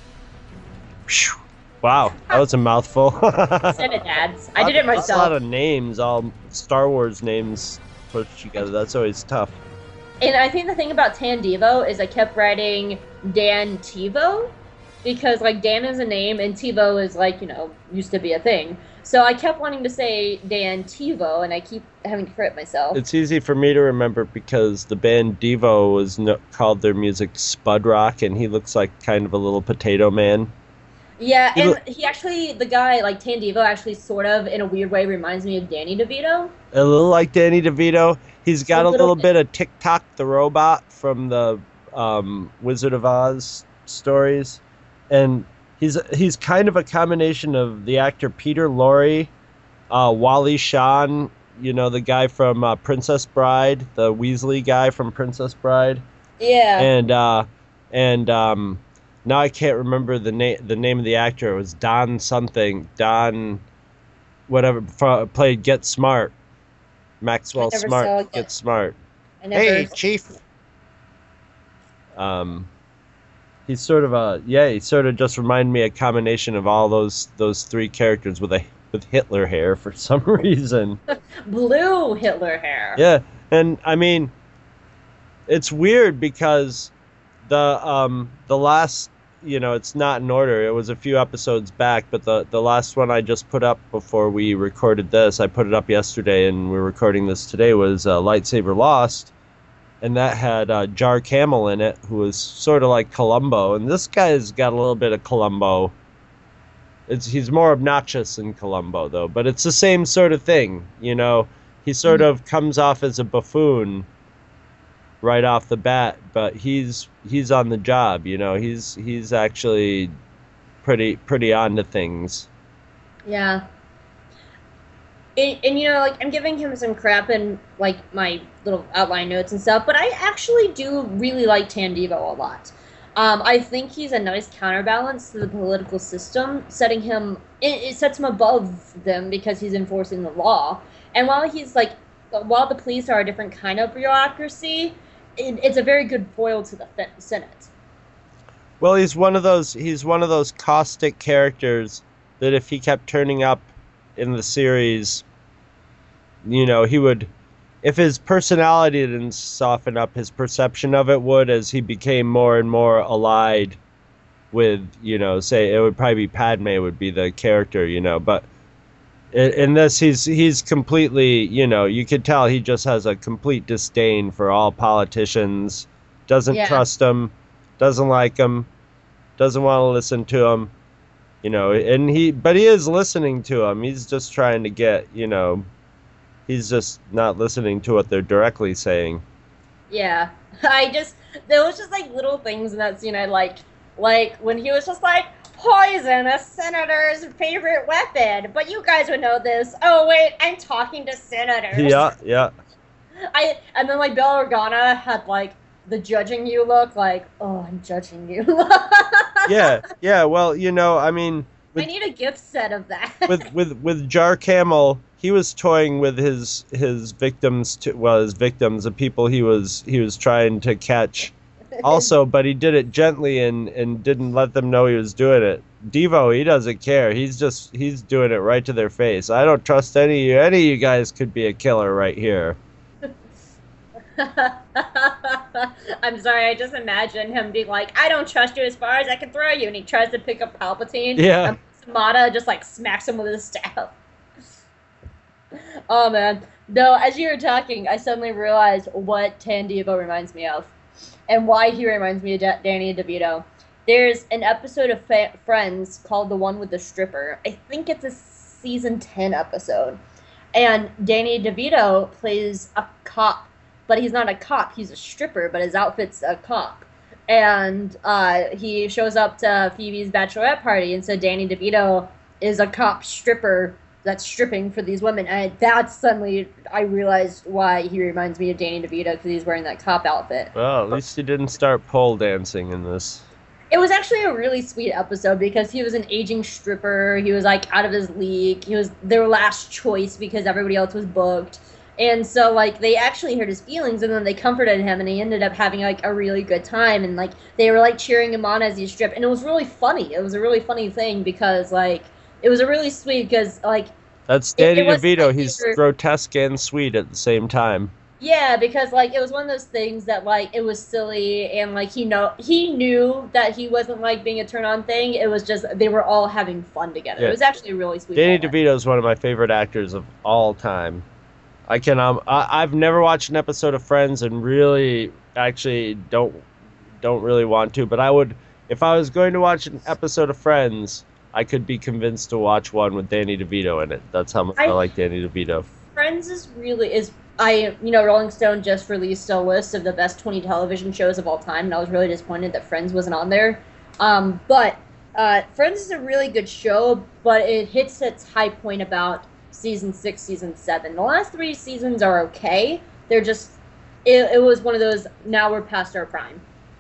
Wow, that was a mouthful. Senate Dads. I did it myself. That's a lot of names, all Star Wars names put together. That's always tough. And I think the thing about Tan Devo is I kept writing Dan Tevo, because like Dan is a name and TiVo is like, you know, used to be a thing. So I kept wanting to say Dan TiVo and I keep having to correct myself. It's easy for me to remember because the band Devo was no- called their music Spud Rock, and he looks like kind of a little potato man. Yeah, He and lo- he actually, the guy, like Tan Devo actually sort of, in a weird way, reminds me of Danny DeVito. A little like Danny DeVito. He's got A a little little bit. bit of Tick-Tock the Robot from the um, Wizard of Oz stories. And he's he's kind of a combination of the actor Peter Lorre, uh, Wally Shawn, you know, the guy from uh, Princess Bride, the Weasley guy from Princess Bride. Yeah. And uh, and um, now I can't remember the name the name of the actor. It was Don something. Don whatever f- played Get Smart. Maxwell I never Smart. saw Get, Get- Smart. I never, Hey, Chief. Um, he's sort of a yeah. He sort of just reminded me a combination of all those those three characters with a with Hitler hair for some reason. Blue Hitler hair. Yeah, and I mean, it's weird because the um the last, you know, it's not in order. It was a few episodes back, but the the last one I just put up before we recorded this, I put it up yesterday, and we're recording this today, was uh, Lightsaber Lost, and that had uh, Jar Camel in it, who was sort of like Columbo, and this guy's got a little bit of Columbo. It's he's more obnoxious than Columbo though, but it's the same sort of thing, you know. He sort mm-hmm. of comes off as a buffoon right off the bat, but he's he's on the job, you know. He's he's actually pretty pretty on to things. Yeah. And, and you know, like, I'm giving him some crap in like my little outline notes and stuff, but I actually do really like Tandivo a lot. Um, I think he's a nice counterbalance to the political system, setting him it, it sets him above them because he's enforcing the law. And while he's like, while the police are a different kind of bureaucracy, it, it's a very good foil to the Senate. Well, he's one of those he's one of those caustic characters that if he kept turning up in the series, you know, he would, if his personality didn't soften up, his perception of it would, as he became more and more allied with, you know, say it would probably be Padme would be the character, you know, but in, in this he's he's completely, you know, you could tell he just has a complete disdain for all politicians, doesn't yeah. trust them, doesn't like them, doesn't want to listen to them, you know, and he, but he is listening to them. He's just trying to get, you know, he's just not listening to what they're directly saying. Yeah, I just, there was just like little things in that scene I liked. Like when he was just like, poison, a senator's favorite weapon. But you guys would know this. Oh wait, I'm talking to senators. Yeah, yeah. I and then like Bail Organa had like the judging you look, like, oh, I'm judging you. yeah, yeah. Well, you know, I mean, with, I need a gift set of that. with with with Jar Camel, he was toying with his his victims, to, well, his victims, the people he was he was trying to catch. Also, but he did it gently and, and didn't let them know he was doing it. Devo, he doesn't care. He's just he's doing it right to their face. I don't trust any of you. Any of you guys could be a killer right here. I'm sorry, I just imagine him being like, I don't trust you as far as I can throw you, and he tries to pick up Palpatine. Yeah. And Samada just like smacks him with his staff. Oh man. No, as you were talking, I suddenly realized what Tandivo reminds me of. And why he reminds me of D- Danny DeVito. There's an episode of Fa- Friends called The One with the Stripper. I think it's a season ten episode. And Danny DeVito plays a cop. But he's not a cop, he's a stripper, but his outfit's a cop. And uh, he shows up to Phoebe's bachelorette party, and so Danny DeVito is a cop stripper that's stripping for these women. And that's suddenly, I realized why he reminds me of Danny DeVito, because he's wearing that cop outfit. Well, at least he didn't start pole dancing in this. It was actually a really sweet episode, because he was an aging stripper, he was like out of his league, he was their last choice because everybody else was booked. And so, like, they actually hurt his feelings, and then they comforted him, and he ended up having, like, a really good time, and, like, they were, like, cheering him on as he stripped, and it was really funny. It was a really funny thing, because, like, it was a really sweet, because, like... That's Danny it, it DeVito. Like He's were, grotesque and sweet at the same time. Yeah, because, like, it was one of those things that, like, it was silly, and, like, he know he knew that he wasn't, like, being a turn-on thing. It was just, they were all having fun together. Yeah. It was actually a really sweet Danny moment. DeVito is one of my favorite actors of all time. I can um I, I've never watched an episode of Friends and really actually don't don't really want to, but I would, if I was going to watch an episode of Friends, I could be convinced to watch one with Danny DeVito in it. That's how much I, I like Danny DeVito. Friends is really is I you know Rolling Stone just released a list of the best twenty television shows of all time, and I was really disappointed that Friends wasn't on there. Um, but uh, Friends is a really good show, but it hits its high point about season six, season seven. The last three seasons are okay. They're just, it, it was one of those, now we're past our prime.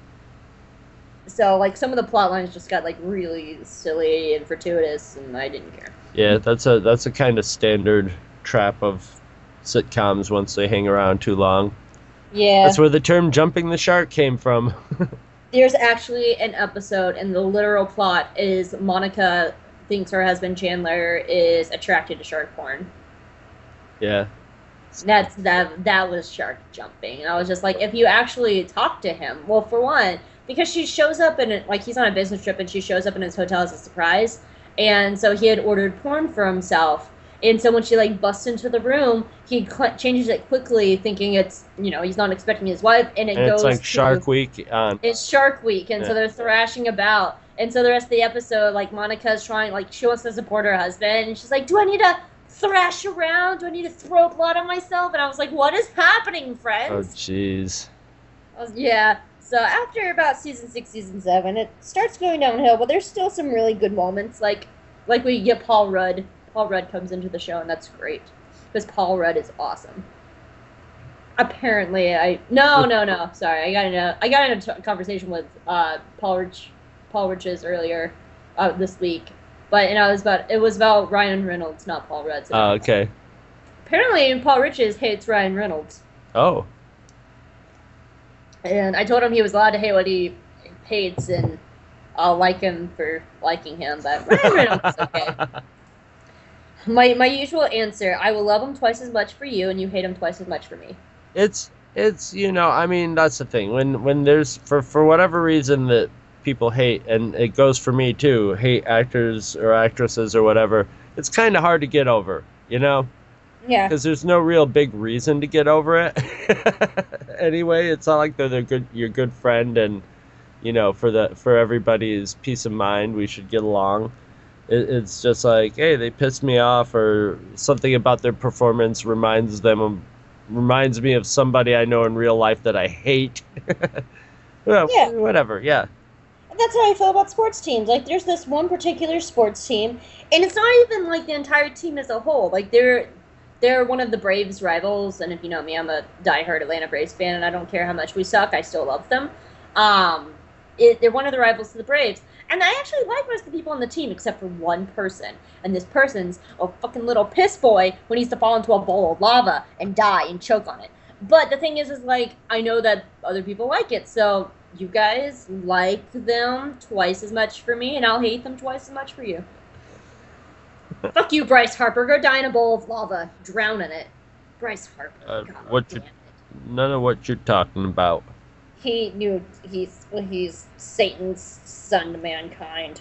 So, like, some of the plot lines just got, like, really silly and fortuitous, and I didn't care. Yeah, that's a that's a kind of standard trap of sitcoms once they hang around too long. Yeah. That's where the term jumping the shark came from. There's actually an episode, and the literal plot is Monica thinks her husband Chandler is attracted to shark porn. Yeah. That's that that was shark jumping. And I was just like, if you actually talk to him, well, for one, because she shows up in it, like he's on a business trip and she shows up in his hotel as a surprise, and so he had ordered porn for himself. And so when she like busts into the room, he cl- changes it quickly, thinking it's, you know, he's not expecting his wife, and it and goes it's like to, Shark Week on. It's Shark Week, and Yeah. so they're thrashing about. And so the rest of the episode, like Monica's trying, like she wants to support her husband, and she's like, "Do I need to thrash around? Do I need to throw blood on myself?" And I was like, "What is happening, Oh, friends?" jeez. I was- yeah. So after about season six, season seven, it starts going downhill, but there's still some really good moments. Like, like we get Paul Rudd. Paul Rudd comes into the show, and that's great because Paul Rudd is awesome. Apparently, I no, no, no. Sorry, I got into I got into a conversation with uh, Paul Rich, Paul Riches earlier uh, this week, but and I was about it was about Ryan Reynolds, not Paul Rudd. So Oh, okay. apparently, Paul Riches hates Ryan Reynolds. Oh. And I told him he was allowed to hate what he hates, and I'll like him for liking him, but Ryan Reynolds is okay. My my usual answer, I will love him twice as much for you, and you hate him twice as much for me. It's it's you know, I mean, that's the thing. When when there's for for whatever reason that people hate, and it goes for me too, hate actors or actresses or whatever, it's kind of hard to get over, you know? Yeah. Because there's no real big reason to get over it. Anyway, it's not like they're the good your good friend, and you know, for the for everybody's peace of mind, we should get along. It, it's just like, hey, they pissed me off, or something about their performance reminds them of, reminds me of somebody I know in real life that I hate. Well, Yeah. whatever. Yeah. That's how I feel about sports teams. Like, there's this one particular sports team, and it's not even like the entire team as a whole. Like, they're they're one of the Braves' rivals, and if you know me, I'm a diehard Atlanta Braves fan, and I don't care how much we suck, I still love them. Um, it, they're one of the rivals to the Braves, and I actually like most of the people on the team except for one person, and this person's a fucking little piss boy who needs to fall into a bowl of lava and die and choke on it. But the thing is, is like, I know that other people like it, so you guys like them twice as much for me, and I'll hate them twice as much for you. Fuck you, Bryce Harper. Go die in a bowl of lava. Drown in it. Bryce Harper. Uh, God what you- damn it. None of what you're talking about. He knew he's well, he's Satan's son to mankind.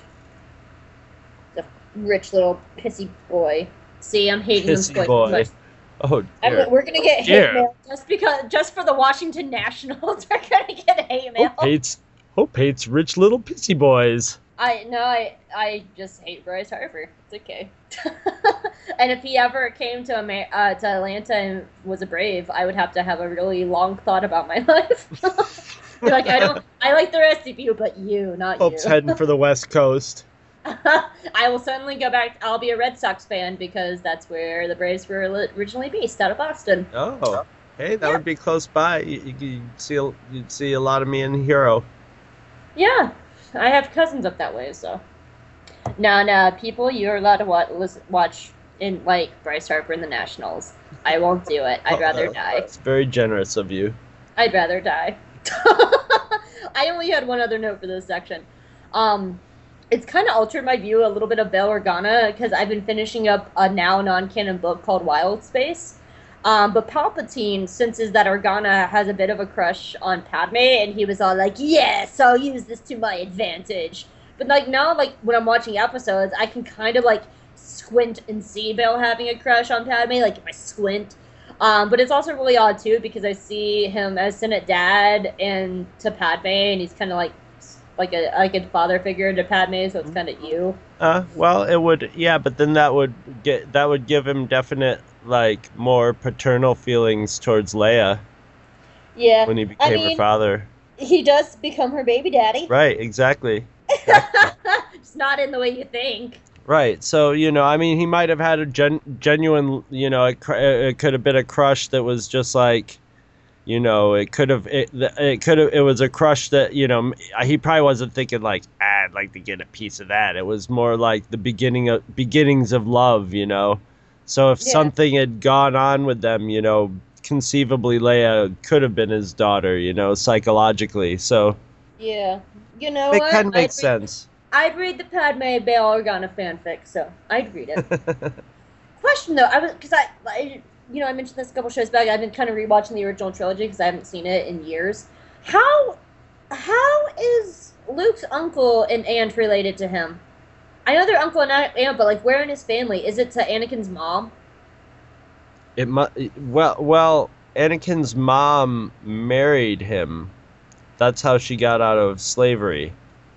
The rich little pissy boy. See, I'm hating him Pissy twice as boy. much. Oh, I dear. mean, we're gonna get hate Dear. mail just because, just for the Washington Nationals. We're gonna get hate mail. Hope hates, Hope hates rich little pissy boys. I no, I I just hate Bryce Harper. It's okay. And if he ever came to Amer- uh, to Atlanta and was a Brave, I would have to have a really long thought about my life. Be like, I don't, I like the rest of you, but you, not Hope's you. heading for the West Coast. I will certainly go back. I'll be a Red Sox fan because that's where the Braves were li- originally based, out of Boston. Oh, hey, that Yeah. would be close by. You, you, you'd see, a- you'd see a lot of me in Hero. Yeah, I have cousins up that way, so. No, no, people, you're allowed to watch, listen, watch in like Bryce Harper in the Nationals. I won't do it. I'd rather die. It's very generous of you. I'd rather die. I only had one other note for this section. Um, it's kind of altered my view a little bit of Bail Organa because I've been finishing up a now non-canon book called Wild Space. Um, but Palpatine senses that Organa has a bit of a crush on Padme, and he was all like, yes, I'll use this to my advantage. But like now, like when I'm watching episodes, I can kind of like squint and see Bail having a crush on Padme, like if I squint. Um, but it's also really odd too because I see him as Senate dad and to Padme, and he's kind of like like a like a father figure to Padme, so it's kind of you. Uh, well, it would, yeah, but then that would get that would give him definite, like, more paternal feelings towards Leia Yeah, when he became I mean, her father. he does become her baby daddy. Right, exactly. It's not in the way you think. Right, so, you know, I mean, he might have had a gen- genuine, you know, it, cr- it could have been a crush that was just like, you know, it could have, it, it could have, it was a crush that, you know, he probably wasn't thinking like, ah, I'd like to get a piece of that. It was more like the beginning of, beginnings of love, you know. So if Yeah. something had gone on with them, you know, conceivably Leia could have been his daughter, you know, psychologically. So Yeah, you know it what? kind of I'd makes read- sense. I'd read the Padme Bail Organa fanfic, so I'd read it. Question though, I was because I, I you know, I mentioned this a couple shows back. I've been kind of rewatching the original trilogy because I haven't seen it in years. How, how is Luke's uncle and aunt related to him? I know they're uncle and aunt, but like, where in his family? Is it to Anakin's mom? It mu- well, well, Anakin's mom married him. That's how she got out of slavery.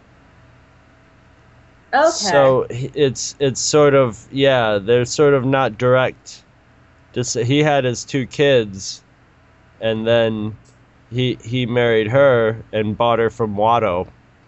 Okay. So it's it's sort of yeah, they're sort of not direct. Just he had his two kids, and then he he married her and bought her from Watto.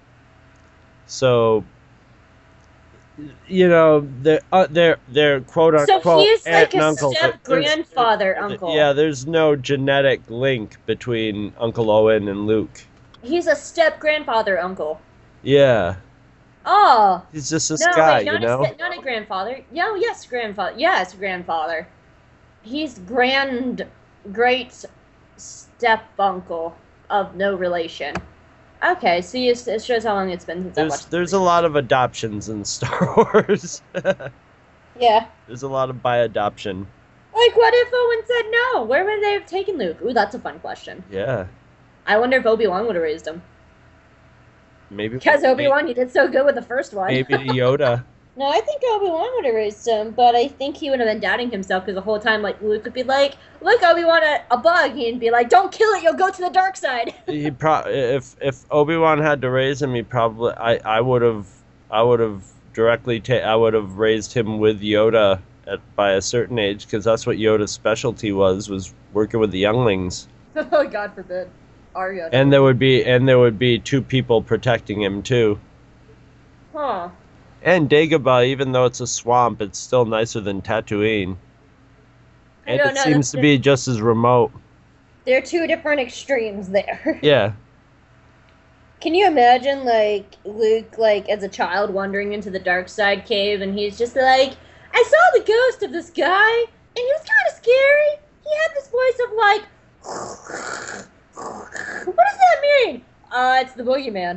So you know they're uh, they're they're quote unquote so he's aunt like and a uncle. step grandfather uncle. Yeah, there's no genetic link between Uncle Owen and Luke. He's a step grandfather uncle. Yeah. Oh. He's just this no, guy, wait, not you know? A, not a grandfather. Yeah, yes, grandfather. Yes, grandfather. He's grand, great step uncle of no relation. Okay, so you, it shows how long it's been since I There's, watched there's a lot of adoptions in Star Wars. Yeah. There's a lot of by adoption. Like, what if Owen said no? Where would they have taken Luke? Ooh, that's a fun question. Yeah. I wonder if Obi-Wan would have raised him. Maybe. Because Obi-Wan, he did so good with the first one. Maybe to Yoda. No, I think Obi-Wan would have raised him, but I think he would have been doubting himself because the whole time, like, Luke would be like, look, Obi-Wan, a, a bug. He'd be like, don't kill it, you'll go to the dark side. He pro- if if Obi-Wan had to raise him, he probably I I would have I would have directly ta- I would have raised him with Yoda at by a certain age because that's what Yoda's specialty was was working with the younglings. Oh, God forbid. Our Yoda. And there would be and there would be two people protecting him too. Huh. And Dagobah, even though it's a swamp, it's still nicer than Tatooine. I And don't it know, seems that's to be just as remote. There are two different extremes there. Yeah. Can you imagine, like, Luke, like, as a child wandering into the dark side cave, and he's just like, I saw the ghost of this guy, and he was kind of scary. He had this voice of, like, what does that mean? Uh, it's the boogeyman.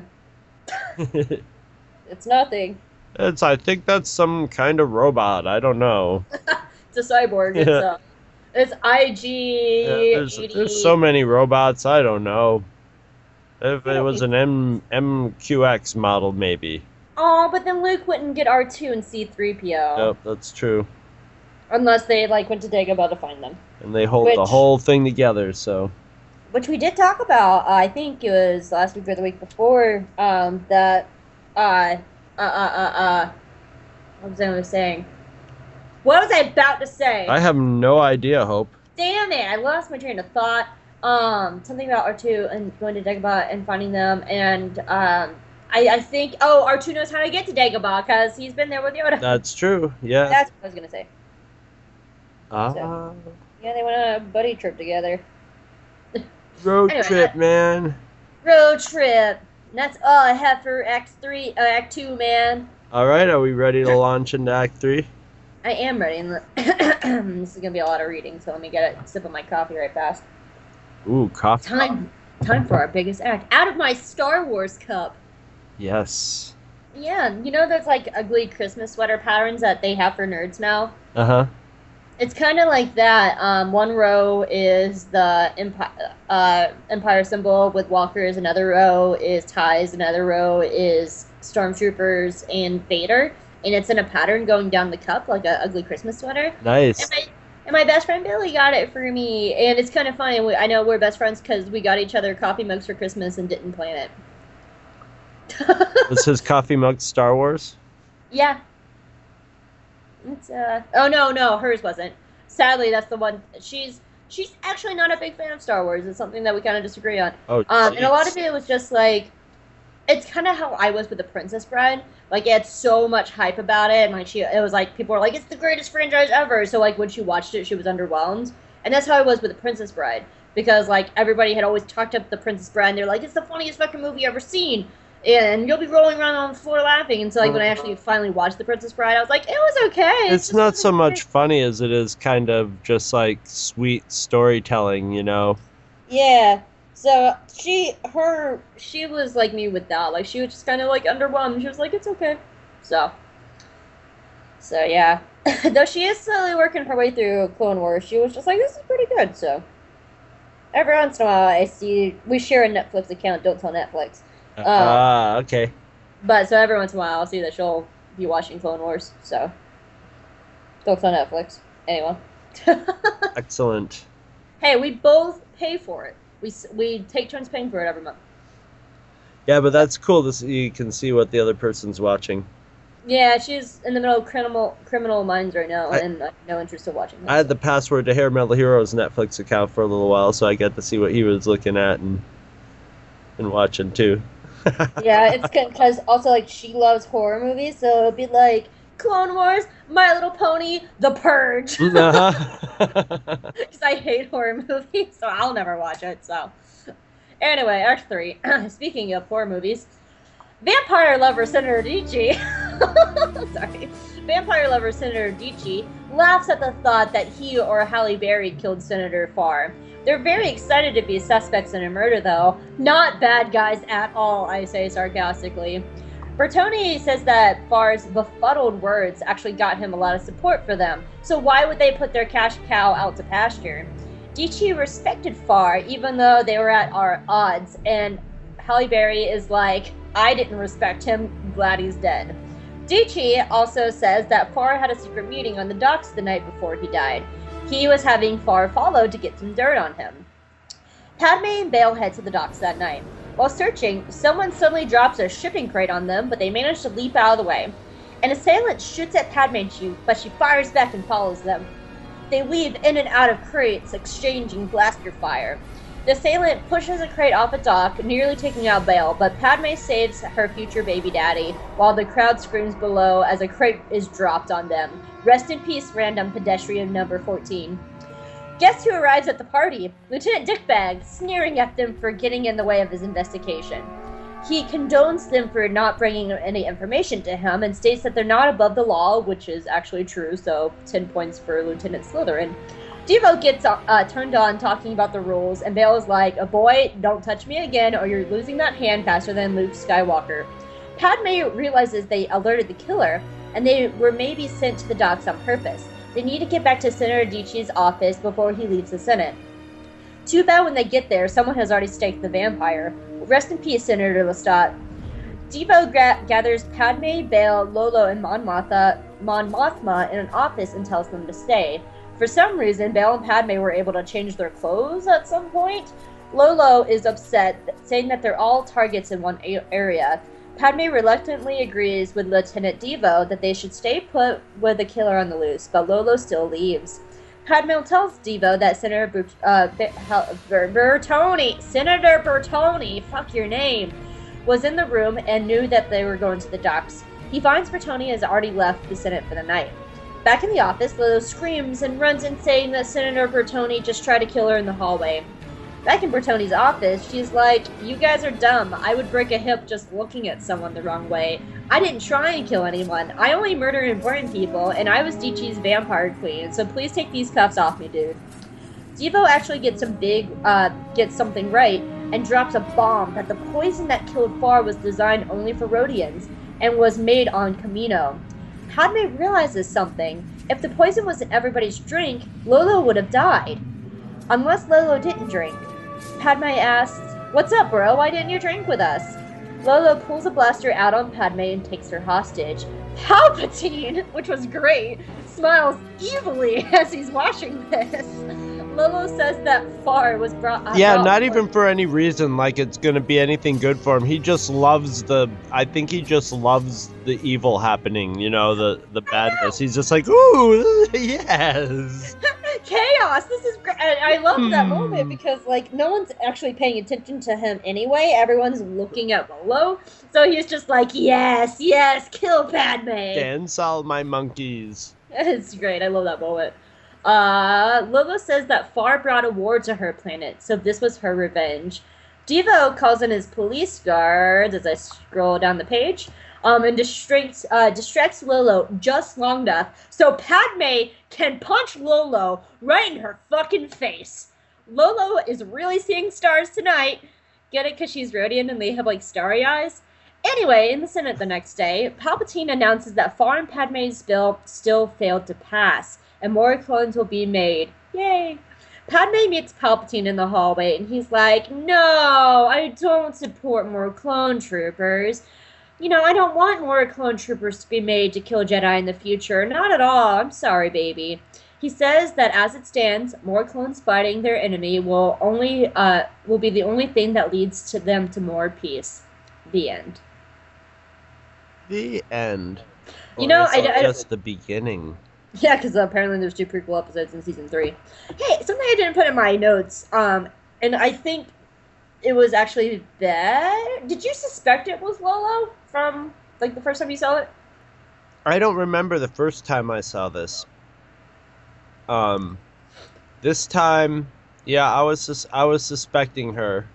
It's nothing. It's I think that's some kind of robot. I don't know. It's a cyborg. It's, uh, it's I G Yeah, there's, there's so many robots, I don't know. If it was an M MQX model, maybe. Oh, but then Luke wouldn't get R two and C three P O. Yep, that's true. Unless they, like, went to Dagobah to find them. And they hold the Which- whole thing together, so. Which we did talk about, uh, I think it was last week or the week before, um, that, uh, uh, uh, uh, uh, what was I saying? What was I about to say? I have no idea, Hope. Damn it, I lost my train of thought. Um, something about R two and going to Dagobah and finding them, and, um, I, I think, oh, R two knows how to get to Dagobah, because he's been there with Yoda. That's true, yeah. That's what I was gonna say. Ah, so. Yeah, they went on a buddy trip together. road Anyway, trip, that- man. Road trip. And that's all I have for Act three, uh, Act two, man. All right, are we ready to launch into Act three? I am ready. And this is gonna be a lot of reading, so let me get a sip of my coffee right fast. Ooh, coffee. Time, time for our biggest act. Out of my Star Wars cup. Yes. Yeah, you know those like ugly Christmas sweater patterns that they have for nerds now? Uh huh. It's kind of like that. Um, one row is the Empire, uh, Empire symbol with walkers. Another row is ties. Another row is stormtroopers and Vader. And it's in a pattern going down the cup like a ugly Christmas sweater. Nice. And my, and my best friend Billy got it for me. And it's kind of funny. We, I know we're best friends because we got each other coffee mugs for Christmas and didn't plan it. Was his coffee mug Star Wars? Yeah. It's uh oh no no hers wasn't. Sadly, that's the one. She's she's actually not a big fan of Star Wars. It's something that we kind of disagree on. Oh, Um, and a lot jeez. of it was just like, it's kind of how I was with The Princess Bride. Like, it had so much hype about it, and like she, it was like people were like, it's the greatest franchise ever. So like when she watched it, she was underwhelmed, and that's how I was with The Princess Bride because like everybody had always talked up The Princess Bride, and they're like, it's the funniest fucking movie you've ever seen. And you'll be rolling around on the floor laughing. And so, like, when I actually finally watched The Princess Bride, I was like, it was okay. It's just not so really much funny as it is kind of just like sweet storytelling, you know? Yeah. So she, her, she was like me with that. Like she was just kind of like underwhelmed. She was like, it's okay. So, so yeah. Though she is slowly working her way through Clone Wars, she was just like, this is pretty good, so. Every once in a while, I see, we share a Netflix account, don't tell Netflix. Ah, uh, okay. But, so every once in a while, I'll see that she'll be watching Clone Wars, so. Don't tell Netflix. Anyway. Excellent. Hey, we both pay for it. We, we take turns paying for it every month. Yeah, but that's cool to see, you can see what the other person's watching. Yeah, she's in the middle of Criminal Criminal Minds right now, I, and I have no interest in watching that. I had the password to Hair Metal Heroes Netflix account for a little while, so I got to see what he was looking at and and watching too. Yeah, it's because also like she loves horror movies, so it'll be like Clone Wars, My Little Pony, The Purge. Because uh-huh. I hate horror movies, so I'll never watch it. So anyway, Act Three. Speaking of horror movies. Vampire lover Senator Dici, sorry, vampire lover Senator Dici laughs at the thought that he or Halle Berry killed Senator Farr. They're very excited to be suspects in a murder, though. Not bad guys at all, I say sarcastically. Bertoni says that Farr's befuddled words actually got him a lot of support for them, so why would they put their cash cow out to pasture? Dici respected Farr, even though they were at our odds, and Halle Berry is like, I didn't respect him, glad he's dead. Dici also says that Farr had a secret meeting on the docks the night before he died. He was having Farr followed to get some dirt on him. Padme and Bail head to the docks that night. While searching, someone suddenly drops a shipping crate on them, but they manage to leap out of the way. An assailant shoots at Padme, but she fires back and follows them. They weave in and out of crates, exchanging blaster fire. The assailant pushes a crate off a dock, nearly taking out Bail, but Padme saves her future baby daddy, while the crowd screams below as a crate is dropped on them. Rest in peace, random pedestrian number fourteen. Guess who arrives at the party? Lieutenant Dickbag, sneering at them for getting in the way of his investigation. He condones them for not bringing any information to him and states that they're not above the law, which is actually true, so ten points for Lieutenant Slytherin. Devo gets uh, turned on talking about the rules, and Bail is like, "A boy, don't touch me again, or you're losing that hand faster than Luke Skywalker." Padme realizes they alerted the killer, and they were maybe sent to the docks on purpose. They need to get back to Senator Dici's office before he leaves the Senate. Too bad when they get there, someone has already staked the vampire. Rest in peace, Senator Lestat. Devo gra- gathers Padme, Bail, Lolo, and Mon Mothma, Mon Mothma in an office and tells them to stay. For some reason, Bail and Padme were able to change their clothes at some point. Lolo is upset, saying that they're all targets in one a- area. Padme reluctantly agrees with Lieutenant Devo that they should stay put with the killer on the loose, but Lolo still leaves. Padme tells Devo that Senator Bert- uh, Ber- Bertoni, Senator Bertoni, fuck your name, was in the room and knew that they were going to the docks. He finds Bertoni has already left the Senate for the night. Back in the office, Lolo screams and runs in saying that Senator Bertoni just tried to kill her in the hallway. Back in Bertoni's office, she's like, "You guys are dumb. I would break a hip just looking at someone the wrong way. I didn't try and kill anyone. I only murdered important people, and I was Dici's vampire queen, so please take these cuffs off me, dude." Devo actually gets some big, uh, gets something right, and drops a bomb that the poison that killed Farr was designed only for Rhodians, and was made on Kamino. Padme realizes something. If the poison was in everybody's drink, Lolo would have died. Unless Lolo didn't drink. Padme asks, "What's up, bro? Why didn't you drink with us?" Lolo pulls a blaster out on Padme and takes her hostage. Palpatine, which was great, smiles evilly as he's watching this. Lolo says that Farr was brought up. Yeah, not even for any reason, like it's gonna be anything good for him. He just loves the, I think he just loves the evil happening, you know, the, the badness. He's just like, ooh, yes. Chaos, this is great. I love Hmm. that moment because, like, no one's actually paying attention to him anyway. Everyone's looking at Lolo. So he's just like, yes, yes, kill Padme. Dance all my monkeys. It's great. I love that moment. Uh, Lolo says that Farr brought a war to her planet, so this was her revenge. Devo calls in his police guards as I scroll down the page, um, and distracts, uh, distracts Lolo just long enough so Padme can punch Lolo right in her fucking face. Lolo is really seeing stars tonight. Get it? Because she's Rhodian and they have, like, starry eyes? Anyway, in the Senate the next day, Palpatine announces that Foreign Padme's bill still failed to pass, and more clones will be made. Yay! Padme meets Palpatine in the hallway, and he's like, no, I don't support more clone troopers. You know, I don't want more clone troopers to be made to kill Jedi in the future. Not at all. I'm sorry, baby. He says that as it stands, more clones fighting their enemy will only uh, will be the only thing that leads to them to more peace. The end. The end. You know, Or is I- it I- just the beginning. Yeah, because apparently there's two prequel episodes in season three. Hey, something I didn't put in my notes, um, and I think it was actually that. Did you suspect it was Lolo from like the first time you saw it? I don't remember the first time I saw this. Um, this time, yeah, I was sus- I was suspecting her,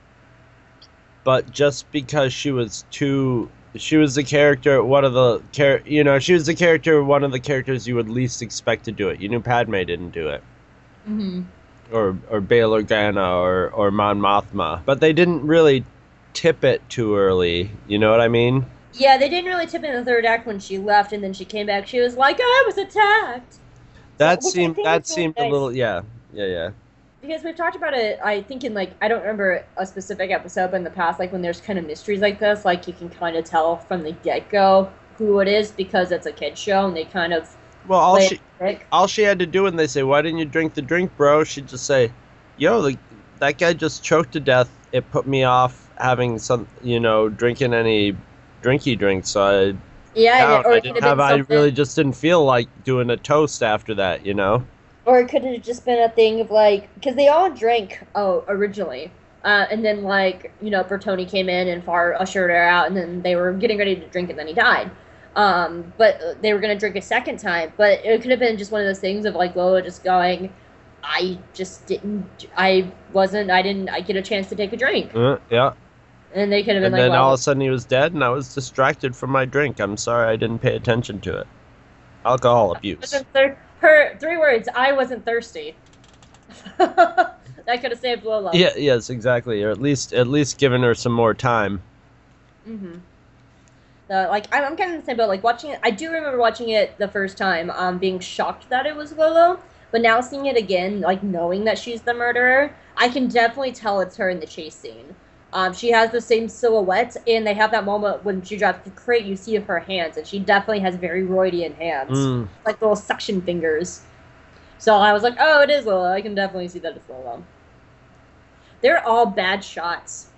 but just because she was too, she was the character, one of the char- you know, she was the character, one of the characters you would least expect to do it. You knew Padme didn't do it, Mm-hmm. or or Bail Organa or or Mon Mothma, but they didn't really tip it too early. You know what I mean? Yeah, they didn't really tip in the third act when she left, and then she came back. She was like, "I was attacked." That which I seemed think that is really seemed nice. a little yeah yeah yeah. Because we've talked about it, I think in like, I don't remember a specific episode, but in the past, like when there's kind of mysteries like this, like you can kind of tell from the get-go who it is because it's a kid's show and they kind of Well, all play she it quick. all she had to do when they say, "Why didn't you drink the drink, bro?" She'd just say, "Yo, the, that guy just choked to death. It put me off having some, you know, drinking any drinky drinks. So I, Yeah, down. and, or I it could didn't have have. been I something, really just didn't feel like doing a toast after that, you know." or it could have just been a thing of like, because they all drank oh originally, uh, and then like you know Bertoni came in and Far ushered her out, and then they were getting ready to drink, and then he died. Um, but they were gonna drink a second time, but it could have been just one of those things of like Lola just going, I just didn't, I wasn't, I didn't, I get a chance to take a drink, Uh, yeah. and they could have been And like, then well, all of a sudden he was dead, and I was distracted from my drink. I'm sorry, I didn't pay attention to it. Alcohol abuse. wasn't thir- her three words, I wasn't thirsty. That could have saved Lola. Yeah. Yes. Exactly. Or at least at least giving her some more time. Mm-hmm. So, like, I'm, I'm kind of the same boat. Like, watching it, I do remember watching it the first time, um, being shocked that it was Lolo. But now seeing it again, like, knowing that she's the murderer, I can definitely tell it's her in the chase scene. Um, she has the same silhouette, and they have that moment when she drops the crate, you see her hands, and she definitely has very Roydian hands. Mm. Like little suction fingers. So I was like, oh, it is Lolo. I can definitely see that it's Lolo. They're all bad shots.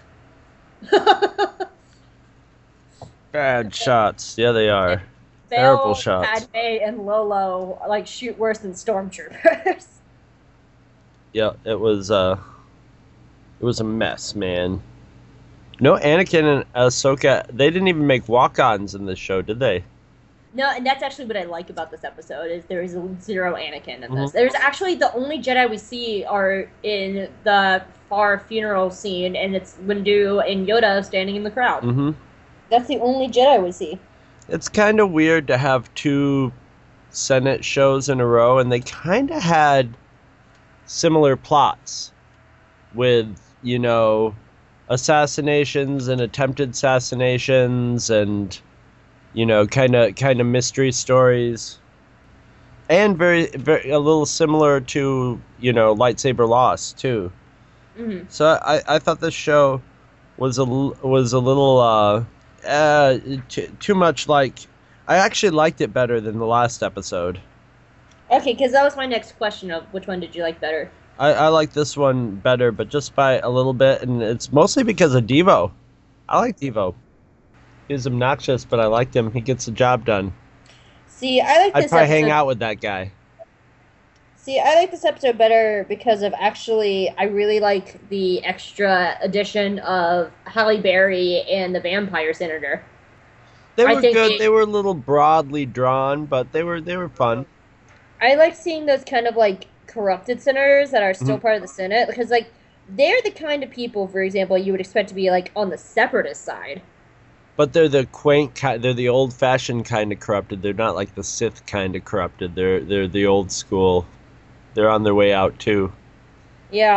Bad shots. Yeah, they are. Bale, Terrible shots. Padme, and Lolo like shoot worse than stormtroopers. Yeah, it was uh it was a mess, man. No, Anakin and Ahsoka, they didn't even make walk-ons in this show, did they? No, and that's actually what I like about this episode is there is zero Anakin in this. Mhm. There's actually the only Jedi we see are in the Far funeral scene, and it's Windu and Yoda standing in the crowd. Mm-hmm. That's the only Jedi we see. It's kind of weird to have two Senate shows in a row, and they kind of had similar plots with, you know, assassinations and attempted assassinations and, you know, kind of kind of mystery stories. And very, very a little similar to, you know, Lightsaber Lost, too. Mm-hmm. So I, I thought this show was a, l- was a little uh, uh, too, too much like... I actually liked it better than the last episode. Okay, because that was my next question of which one did you like better? I, I like this one better, but just by a little bit, and it's mostly because of Devo. I like Devo. He's obnoxious, but I liked him. He gets the job done. See, I like I'd this probably episode. hang out with that guy. See, I like this episode better because of actually, I really like the extra addition of Halle Berry and the Vampire Senator. They I were think good. it- They were a little broadly drawn, but they were they were fun. I like seeing those kind of like corrupted senators that are still Mhm. part of the Senate because like they're the kind of people, for example, you would expect to be like on the separatist side. But they're the quaint kind. They're the old-fashioned kind of corrupted. They're not like the Sith kind of corrupted. They're they're the old school. They're on their way out too. Yeah,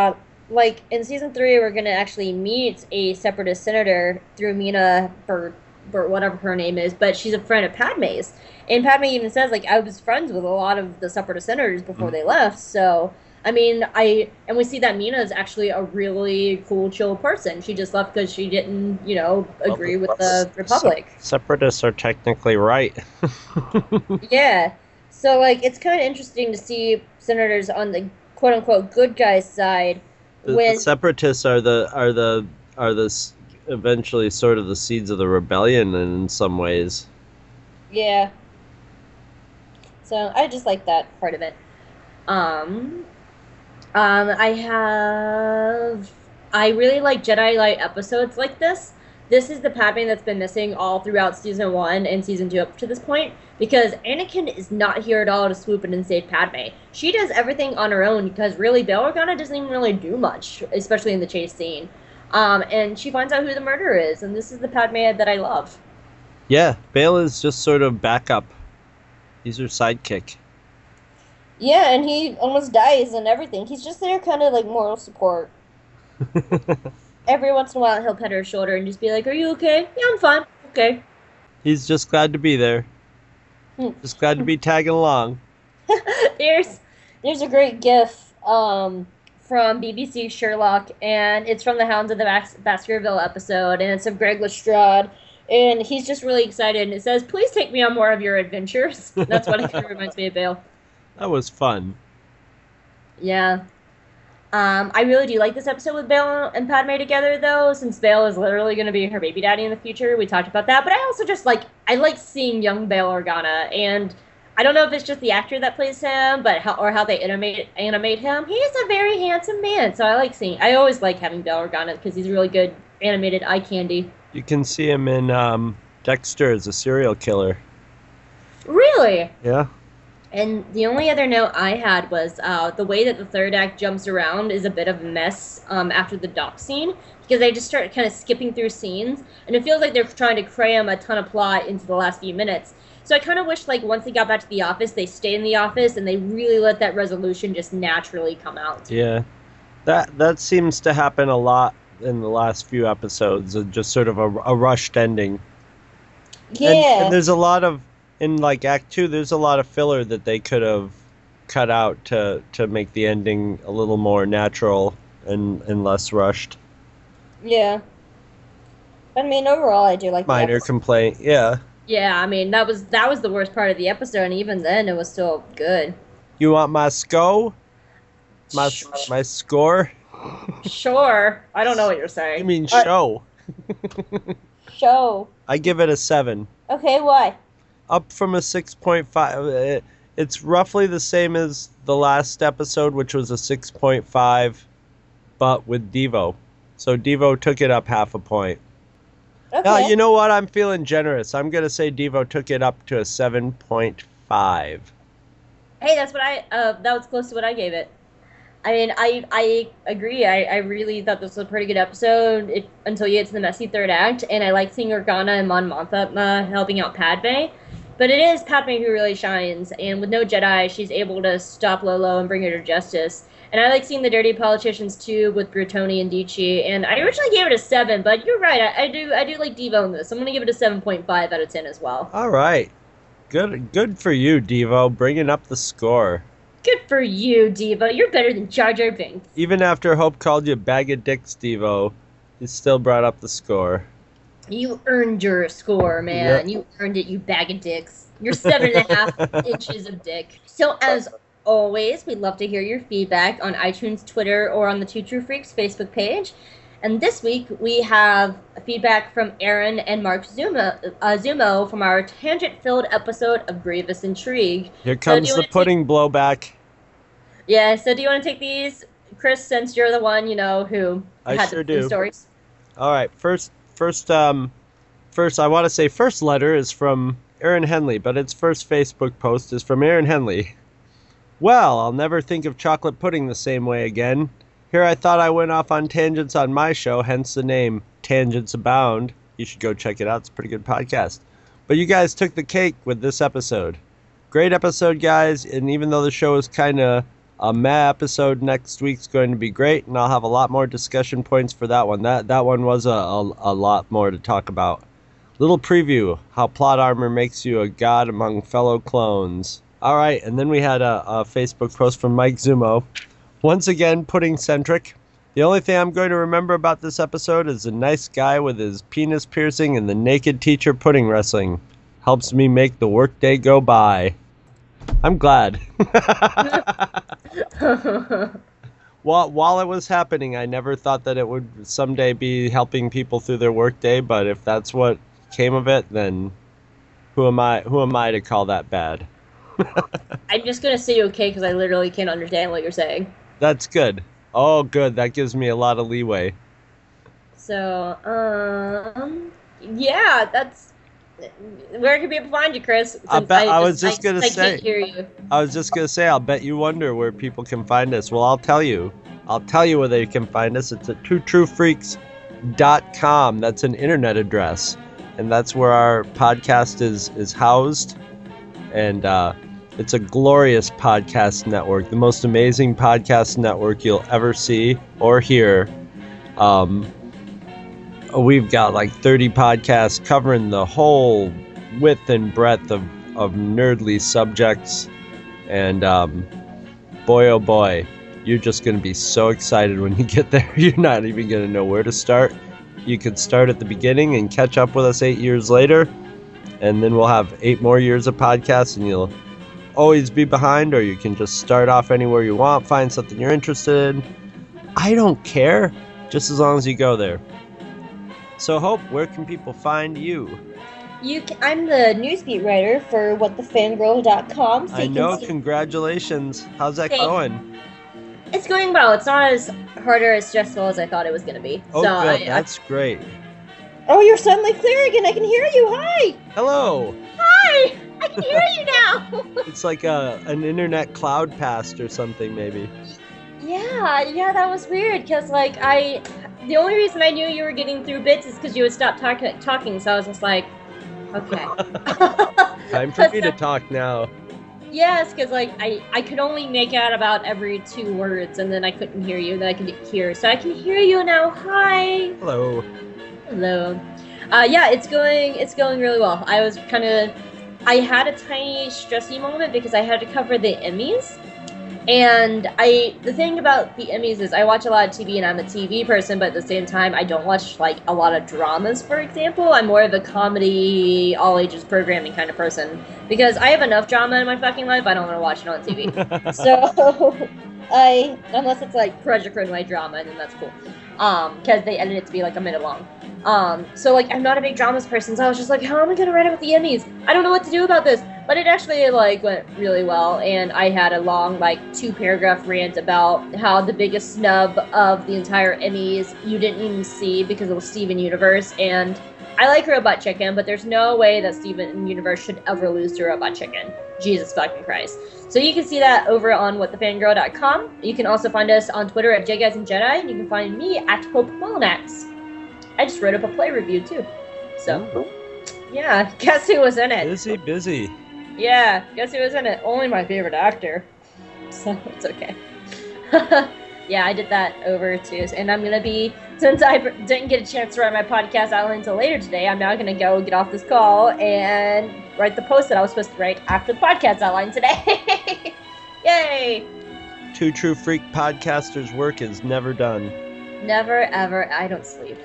like in season three, we're gonna actually meet a separatist senator through Mina for for whatever her name is, but she's a friend of Padme's, and Padme even says like I was friends with a lot of the separatist senators before mm-hmm. they left. So I mean, I and we see that Mina is actually a really cool, chill person. She just left because she didn't, you know, agree well, with the Republic. Se- separatists are technically right. Yeah, so like it's kind of interesting to see senators on the quote unquote good guys side. The, when the separatists are the are the are the eventually sort of the seeds of the rebellion in some ways. Yeah. So I just like that part of it. Um, um, I have. I really like Jedi Light episodes like this. This is the Padme that's been missing all throughout season one and season two up to this point, because Anakin is not here at all to swoop in and save Padme. She does everything on her own because really Bail Organa doesn't even really do much, especially in the chase scene. Um, and she finds out who the murderer is, and this is the Padme that I love. Yeah, Bail is just sort of backup. He's her sidekick. Yeah, and he almost dies and everything. He's just there kind of like moral support. Every once in a while, he'll pet her shoulder and just be like, "Are you okay?" "Yeah, I'm fine." "Okay." He's just glad to be there. Just glad to be tagging along. there's there's a great GIF um, from B B C Sherlock, and it's from the Hounds of the Bas- Baskerville episode, and it's of Greg Lestrade, and he's just really excited, and it says, "Please take me on more of your adventures." That's what it kind of reminds me of Bail. That was fun. Yeah. Um, I really do like this episode with Bail and Padme together, though, since Bail is literally going to be her baby daddy in the future. We talked about that, but I also just like, I like seeing young Bail Organa, and I don't know if it's just the actor that plays him, but how, or how they animate animate him. He is a very handsome man, so I like seeing, I always like having Bail Organa, because he's really good animated eye candy. You can see him in um, Dexter as a serial killer. Really? Yeah. And the only other note I had was uh, the way that the third act jumps around is a bit of a mess um, after the dock scene, because they just start kind of skipping through scenes, and it feels like they're trying to cram a ton of plot into the last few minutes. So I kind of wish, like, once they got back to the office, they stayed in the office and they really let that resolution just naturally come out. Yeah, that that seems to happen a lot in the last few episodes, just sort of a, a rushed ending. Yeah. And, and there's a lot of, in like Act Two, there's a lot of filler that they could have cut out to, to make the ending a little more natural and, and less rushed. Yeah. I mean, overall, I do like the Minor episode. complaint, yeah. Yeah, I mean, that was that was the worst part of the episode, and even then, it was still good. You want my sco? My Sh- my score? Sure. I don't know what you're saying. You mean Uh, show? Show. I give it a seven. Okay, why? Up from a six point five. It's roughly the same as the last episode, which was a six point five, but with Devo. So Devo took it up half a point. Okay. Uh, you know what? I'm feeling generous. I'm going to say Devo took it up to a seven point five. Hey, that's what I, uh, that was close to what I gave it. I mean, I I agree. I, I really thought this was a pretty good episode if, until you get to the messy third act, and I like seeing Organa and Mon Mothma uh, helping out Padme. But it is Padme who really shines, and with no Jedi, she's able to stop Lolo and bring her to justice. And I like seeing the dirty politicians too with Bertoni and Dici. And I originally gave it a seven, but you're right. I, I do I do like Devo in this. I'm gonna give it a seven point five out of ten as well. All right, good good for you, Devo, bringing up the score. Good for you, Devo. You're better than Jar Jar Binks. Even after Hope called you a bag of dicks, Devo, you still brought up the score. You earned your score, man. Yep. You earned it, you bag of dicks. You're seven and a half inches of dick. So as always, we'd love to hear your feedback on iTunes, Twitter, or on the Two True Freaks Facebook page. And this week, we have feedback from Aaron and Mark Zuma, uh, Zumo from our tangent-filled episode of Grievous Intrigue. Here So comes do you the wanna pudding take- blowback. Yeah, so do you want to take these, Chris, since you're the one, you know, who I had sure the, the do. stories? All right, first, first, um, first, I want to say first letter is from Aaron Henley, but its first Facebook post is from Aaron Henley. Well, I'll never think of chocolate pudding the same way again. Here I thought I went off on tangents on my show, hence the name Tangents Abound. You should go check it out. It's a pretty good podcast. But you guys took the cake with this episode. Great episode, guys, and even though the show is kind of A Meh episode next week's going to be great, and I'll have a lot more discussion points for that one. That that one was a, a, a lot more to talk about. Little preview, how plot armor makes you a god among fellow clones. All right, and then we had a, a Facebook post from Mike Zumo. Once again, pudding centric. The only thing I'm going to remember about this episode is the nice guy with his penis piercing and the naked teacher pudding wrestling. Helps me make the workday go by. I'm glad. while, while it was happening, I never thought that it would someday be helping people through their workday, but if that's what came of it, then who am I, who am I to call that bad? I'm just going to say okay because I literally can't understand what you're saying. That's good. Oh, good. That gives me a lot of leeway. So, um, yeah, that's... Where can people find you, Chris? I bet I, I was just I, gonna I say. Can't hear you. I was just gonna say. I'll bet you wonder where people can find us. Well, I'll tell you. I'll tell you where they can find us. It's at two true freaks dot com. That's an internet address, and that's where our podcast is is housed. And uh, it's a glorious podcast network, the most amazing podcast network you'll ever see or hear. Um, We've got like thirty podcasts covering the whole width and breadth of, of nerdly subjects. And um, boy, oh boy, you're just going to be so excited when you get there. You're not even going to know where to start. You could start at the beginning and catch up with us eight years later. And then we'll have eight more years of podcasts and you'll always be behind. Or you can just start off anywhere you want, find something you're interested in. I don't care, just as long as you go there. So, Hope, where can people find you? You can, I'm the newsbeat writer for what the fangirl dot com. So I know, see, congratulations. How's that Thanks. going? It's going well. It's not as hard or as stressful as I thought it was going to be. Oh, so good. I, That's I, great. Oh, you're suddenly clear again. I can hear you. Hi. Hello. Hi. I can hear you now. It's like a an internet cloud passed or something, maybe. Yeah, yeah, that was weird, because, like, I... The only reason I knew you were getting through bits is because you would stop talk- talking, so I was just like, okay. Time for me to talk now. Yes, because, like, I, I could only make out about every two words, and then I couldn't hear you, then I could hear. So I can hear you now. Hi. Hello. Hello. Uh, yeah, it's going, it's going really well. I was kind of... I had a tiny stressy moment because I had to cover the Emmys. And I, the thing about the Emmys is I watch a lot of T V and I'm a T V person, but at the same time I don't watch like a lot of dramas, for example. I'm more of a comedy, all ages programming kind of person. Because I have enough drama in my fucking life, I don't want to watch it on T V. So, I, unless it's like Project Runway drama, and then that's cool. Um, because they edit it to be like a minute long. Um, so like I'm not a big dramas person, so I was just like, how am I gonna write about the Emmys? I don't know what to do about this. But it actually like went really well, and I had a long like two paragraph rant about how the biggest snub of the entire Emmys you didn't even see because it was Steven Universe, and I like Robot Chicken, but there's no way that Steven Universe should ever lose to Robot Chicken. Jesus fucking Christ. So you can see that over on what the fangirl dot com. You can also find us on Twitter at J Guys and Jedi, and you can find me at Hope Molinax. I just wrote up a play review too. So, yeah, guess who was in it? Busy, busy. Yeah, guess who was in it? Only my favorite actor. So, it's okay. Yeah, I did that over too. And I'm going to be, since I didn't get a chance to write my podcast outline until later today, I'm now going to go get off this call and write the post that I was supposed to write after the podcast outline today. Yay! Two True Freak podcasters' work is never done. Never, ever. I don't sleep.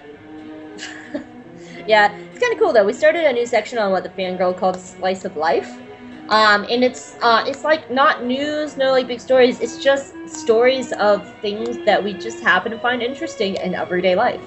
Yeah, it's kind of cool though. We started a new section on what the fangirl called Slice of Life. Um, and it's uh, it's like not news, no like big stories. It's just stories of things that we just happen to find interesting in everyday life.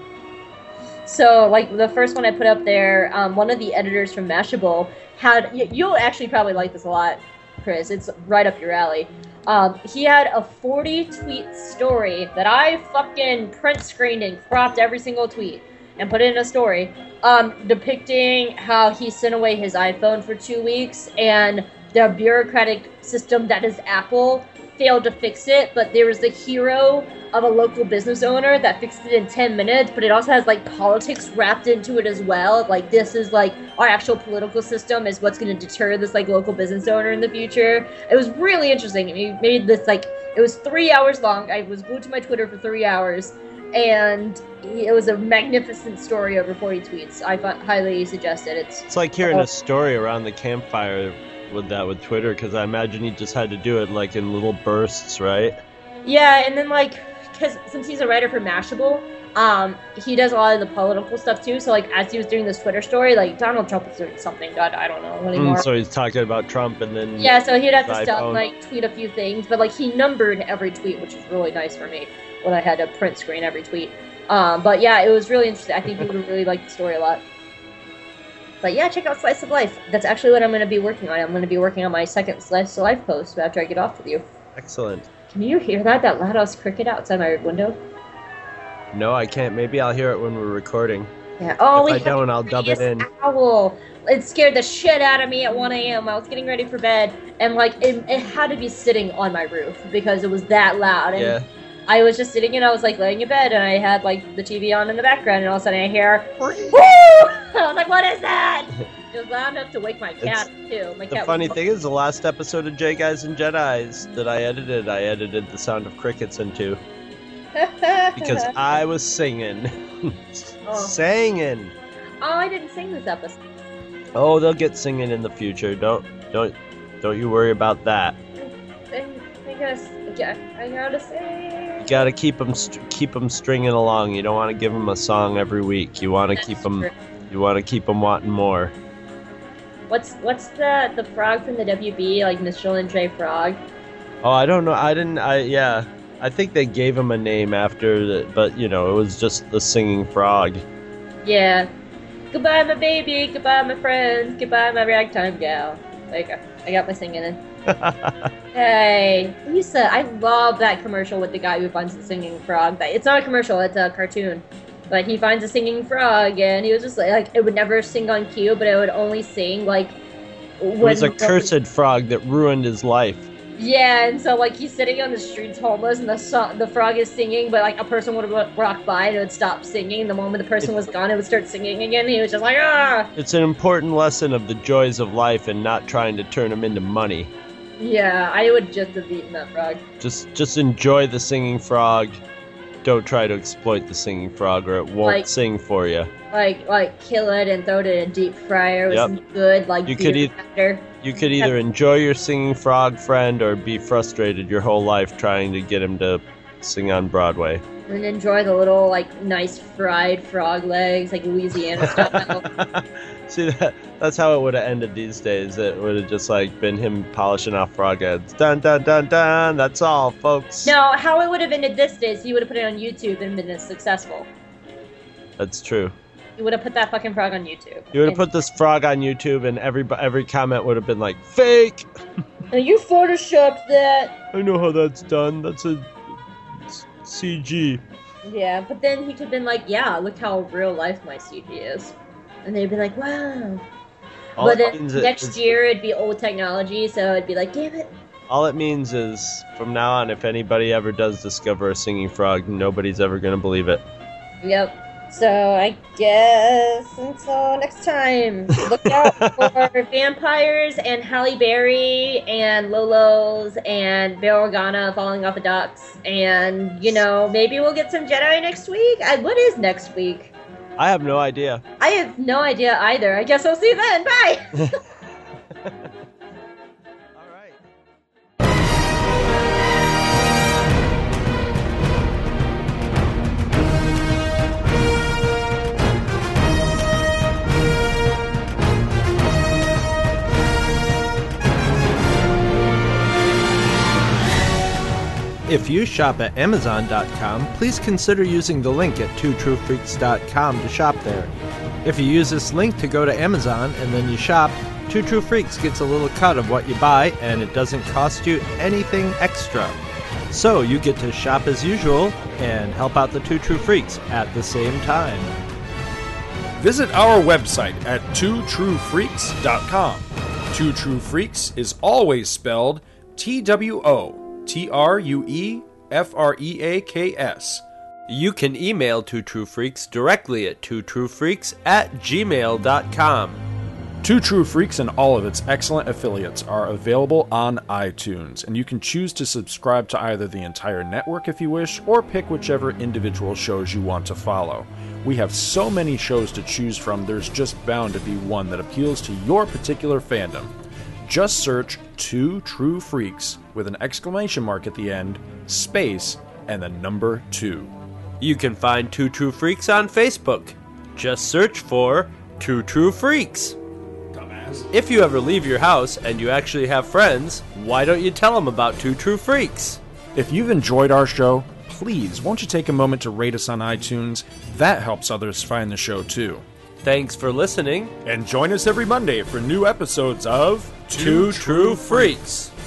So like the first one I put up there, um, one of the editors from Mashable had, you'll actually probably like this a lot, Chris. It's right up your alley. Um, he had a forty tweet story that I fucking print screened and cropped every single tweet and put it in a story, um, depicting how he sent away his iPhone for two weeks and the bureaucratic system that is Apple failed to fix it, but there was a hero of a local business owner that fixed it in ten minutes, but it also has like politics wrapped into it as well. Like this is like our actual political system is what's going to deter this like local business owner in the future. It was really interesting. He made this like, it was three hours long. I was glued to my Twitter for three hours and it was a magnificent story over forty tweets. I highly suggest it. It's, it's like hearing uh, a story around the campfire with that with Twitter, because I imagine he just had to do it like in little bursts, right? Yeah, and then like, because since he's a writer for Mashable, um, he does a lot of the political stuff too. So like, as he was doing this Twitter story, like Donald Trump was doing something. God, I don't know anymore. Mm, so he's talking about Trump, and then yeah, so he'd have to stop like tweet a few things, but like he numbered every tweet, which was really nice for me when I had to print screen every tweet. Um, but yeah, it was really interesting. I think people would really like the story a lot. But yeah, check out Slice of Life. That's actually what I'm going to be working on. I'm going to be working on my second Slice of Life post after I get off with you. Excellent. Can you hear that? That loud-ass cricket outside my window? No, I can't. Maybe I'll hear it when we're recording. Yeah. Oh, if I don't, I'll dub it in. Owl. It scared the shit out of me at one a.m. I was getting ready for bed, and like it, it had to be sitting on my roof because it was that loud. And yeah. I was just sitting and I was like laying in bed, and I had like the T V on in the background, and all of a sudden I hear, woo! I was like, what is that? It was loud enough to wake my cat it's, too. My the cat funny was... thing is, the last episode of J Guys and Jedis that I edited, I edited the sound of crickets into. Because I was singing. oh. Singing. Oh, I didn't sing this episode. Oh, they'll get singing in the future. Don't, don't, don't you worry about that. I, I guess, yeah, I gotta say. You gotta keep them, st- keep them stringing along. You don't want to give them a song every week. You want to keep them, true. you want to keep them wanting more. What's what's the the frog from the W B, like Michelin J Frog? Oh, I don't know. I didn't. I yeah. I think they gave him a name after the, but you know, it was just the singing frog. Yeah. Goodbye, my baby. Goodbye, my friends. Goodbye, my ragtime gal. There you go. I got my singing in. Hey, Lisa, I love that commercial with the guy who finds the singing frog. It's not a commercial, it's a cartoon. But he finds a singing frog, and he was just like, like it would never sing on cue, but it would only sing like when it was a cursed frog that ruined his life. Yeah, and so like he's sitting on the streets homeless, and the so- the frog is singing, but like a person would walk by and it would stop singing. The moment the person was gone, it would start singing again. And he was just like, ah. It's an important lesson of the joys of life and not trying to turn them into money. Yeah, I would just have eaten that frog. Just, just enjoy the singing frog. Don't try to exploit the singing frog, or it won't like, sing for you. Like, like kill it and throw it in a deep fryer with yep. some good like you beer could e- after. You could either enjoy your singing frog friend or be frustrated your whole life trying to get him to sing on Broadway. And enjoy the little, like, nice fried frog legs, like Louisiana style. See, that, that's how it would have ended these days. It would have just, like, been him polishing off frog heads. Dun, dun, dun, dun. That's all, folks. No, how it would have ended this days, he would have put it on YouTube and been as successful. That's true. You would have put that fucking frog on YouTube. You would have put this frog on YouTube, and every every comment would have been like, fake! And you photoshopped that. I know how that's done. That's a C G. Yeah, but then he could have been like, yeah, look how real life my C G is. And they'd be like, wow. All but then next is, year it'd be old technology, so it'd be like, damn it. All it means is, from now on, if anybody ever does discover a singing frog, nobody's ever going to believe it. Yep. So I guess until next time, look out for vampires and Halle Berry and Lolos and Bail Organa falling off of ducks, and you know maybe we'll get some Jedi next week. I, what is next week? I have no idea. I have no idea either. I guess I'll see you then. Bye. If you shop at Amazon dot com, please consider using the link at two true freaks dot com to shop there. If you use this link to go to Amazon and then you shop, Two True Freaks gets a little cut of what you buy, and it doesn't cost you anything extra. So you get to shop as usual and help out the Two True Freaks at the same time. Visit our website at two true freaks dot com. Two True Freaks is always spelled T W O T R U E F R E A K S. You can email Two True Freaks directly at two true freaks at gmail dot com. Two True Freaks and all of its excellent affiliates are available on iTunes, and you can choose to subscribe to either the entire network if you wish, or pick whichever individual shows you want to follow. We have so many shows to choose from, there's just bound to be one that appeals to your particular fandom. Just search Two True Freaks with an exclamation mark at the end, space, and the number two. You can find Two True Freaks on Facebook. Just search for Two True Freaks. If you ever leave your house and you actually have friends, why don't you tell them about Two True Freaks? If you've enjoyed our show, please won't you take a moment to rate us on iTunes? That helps others find the show too. Thanks for listening. And join us every Monday for new episodes of Two True Freaks.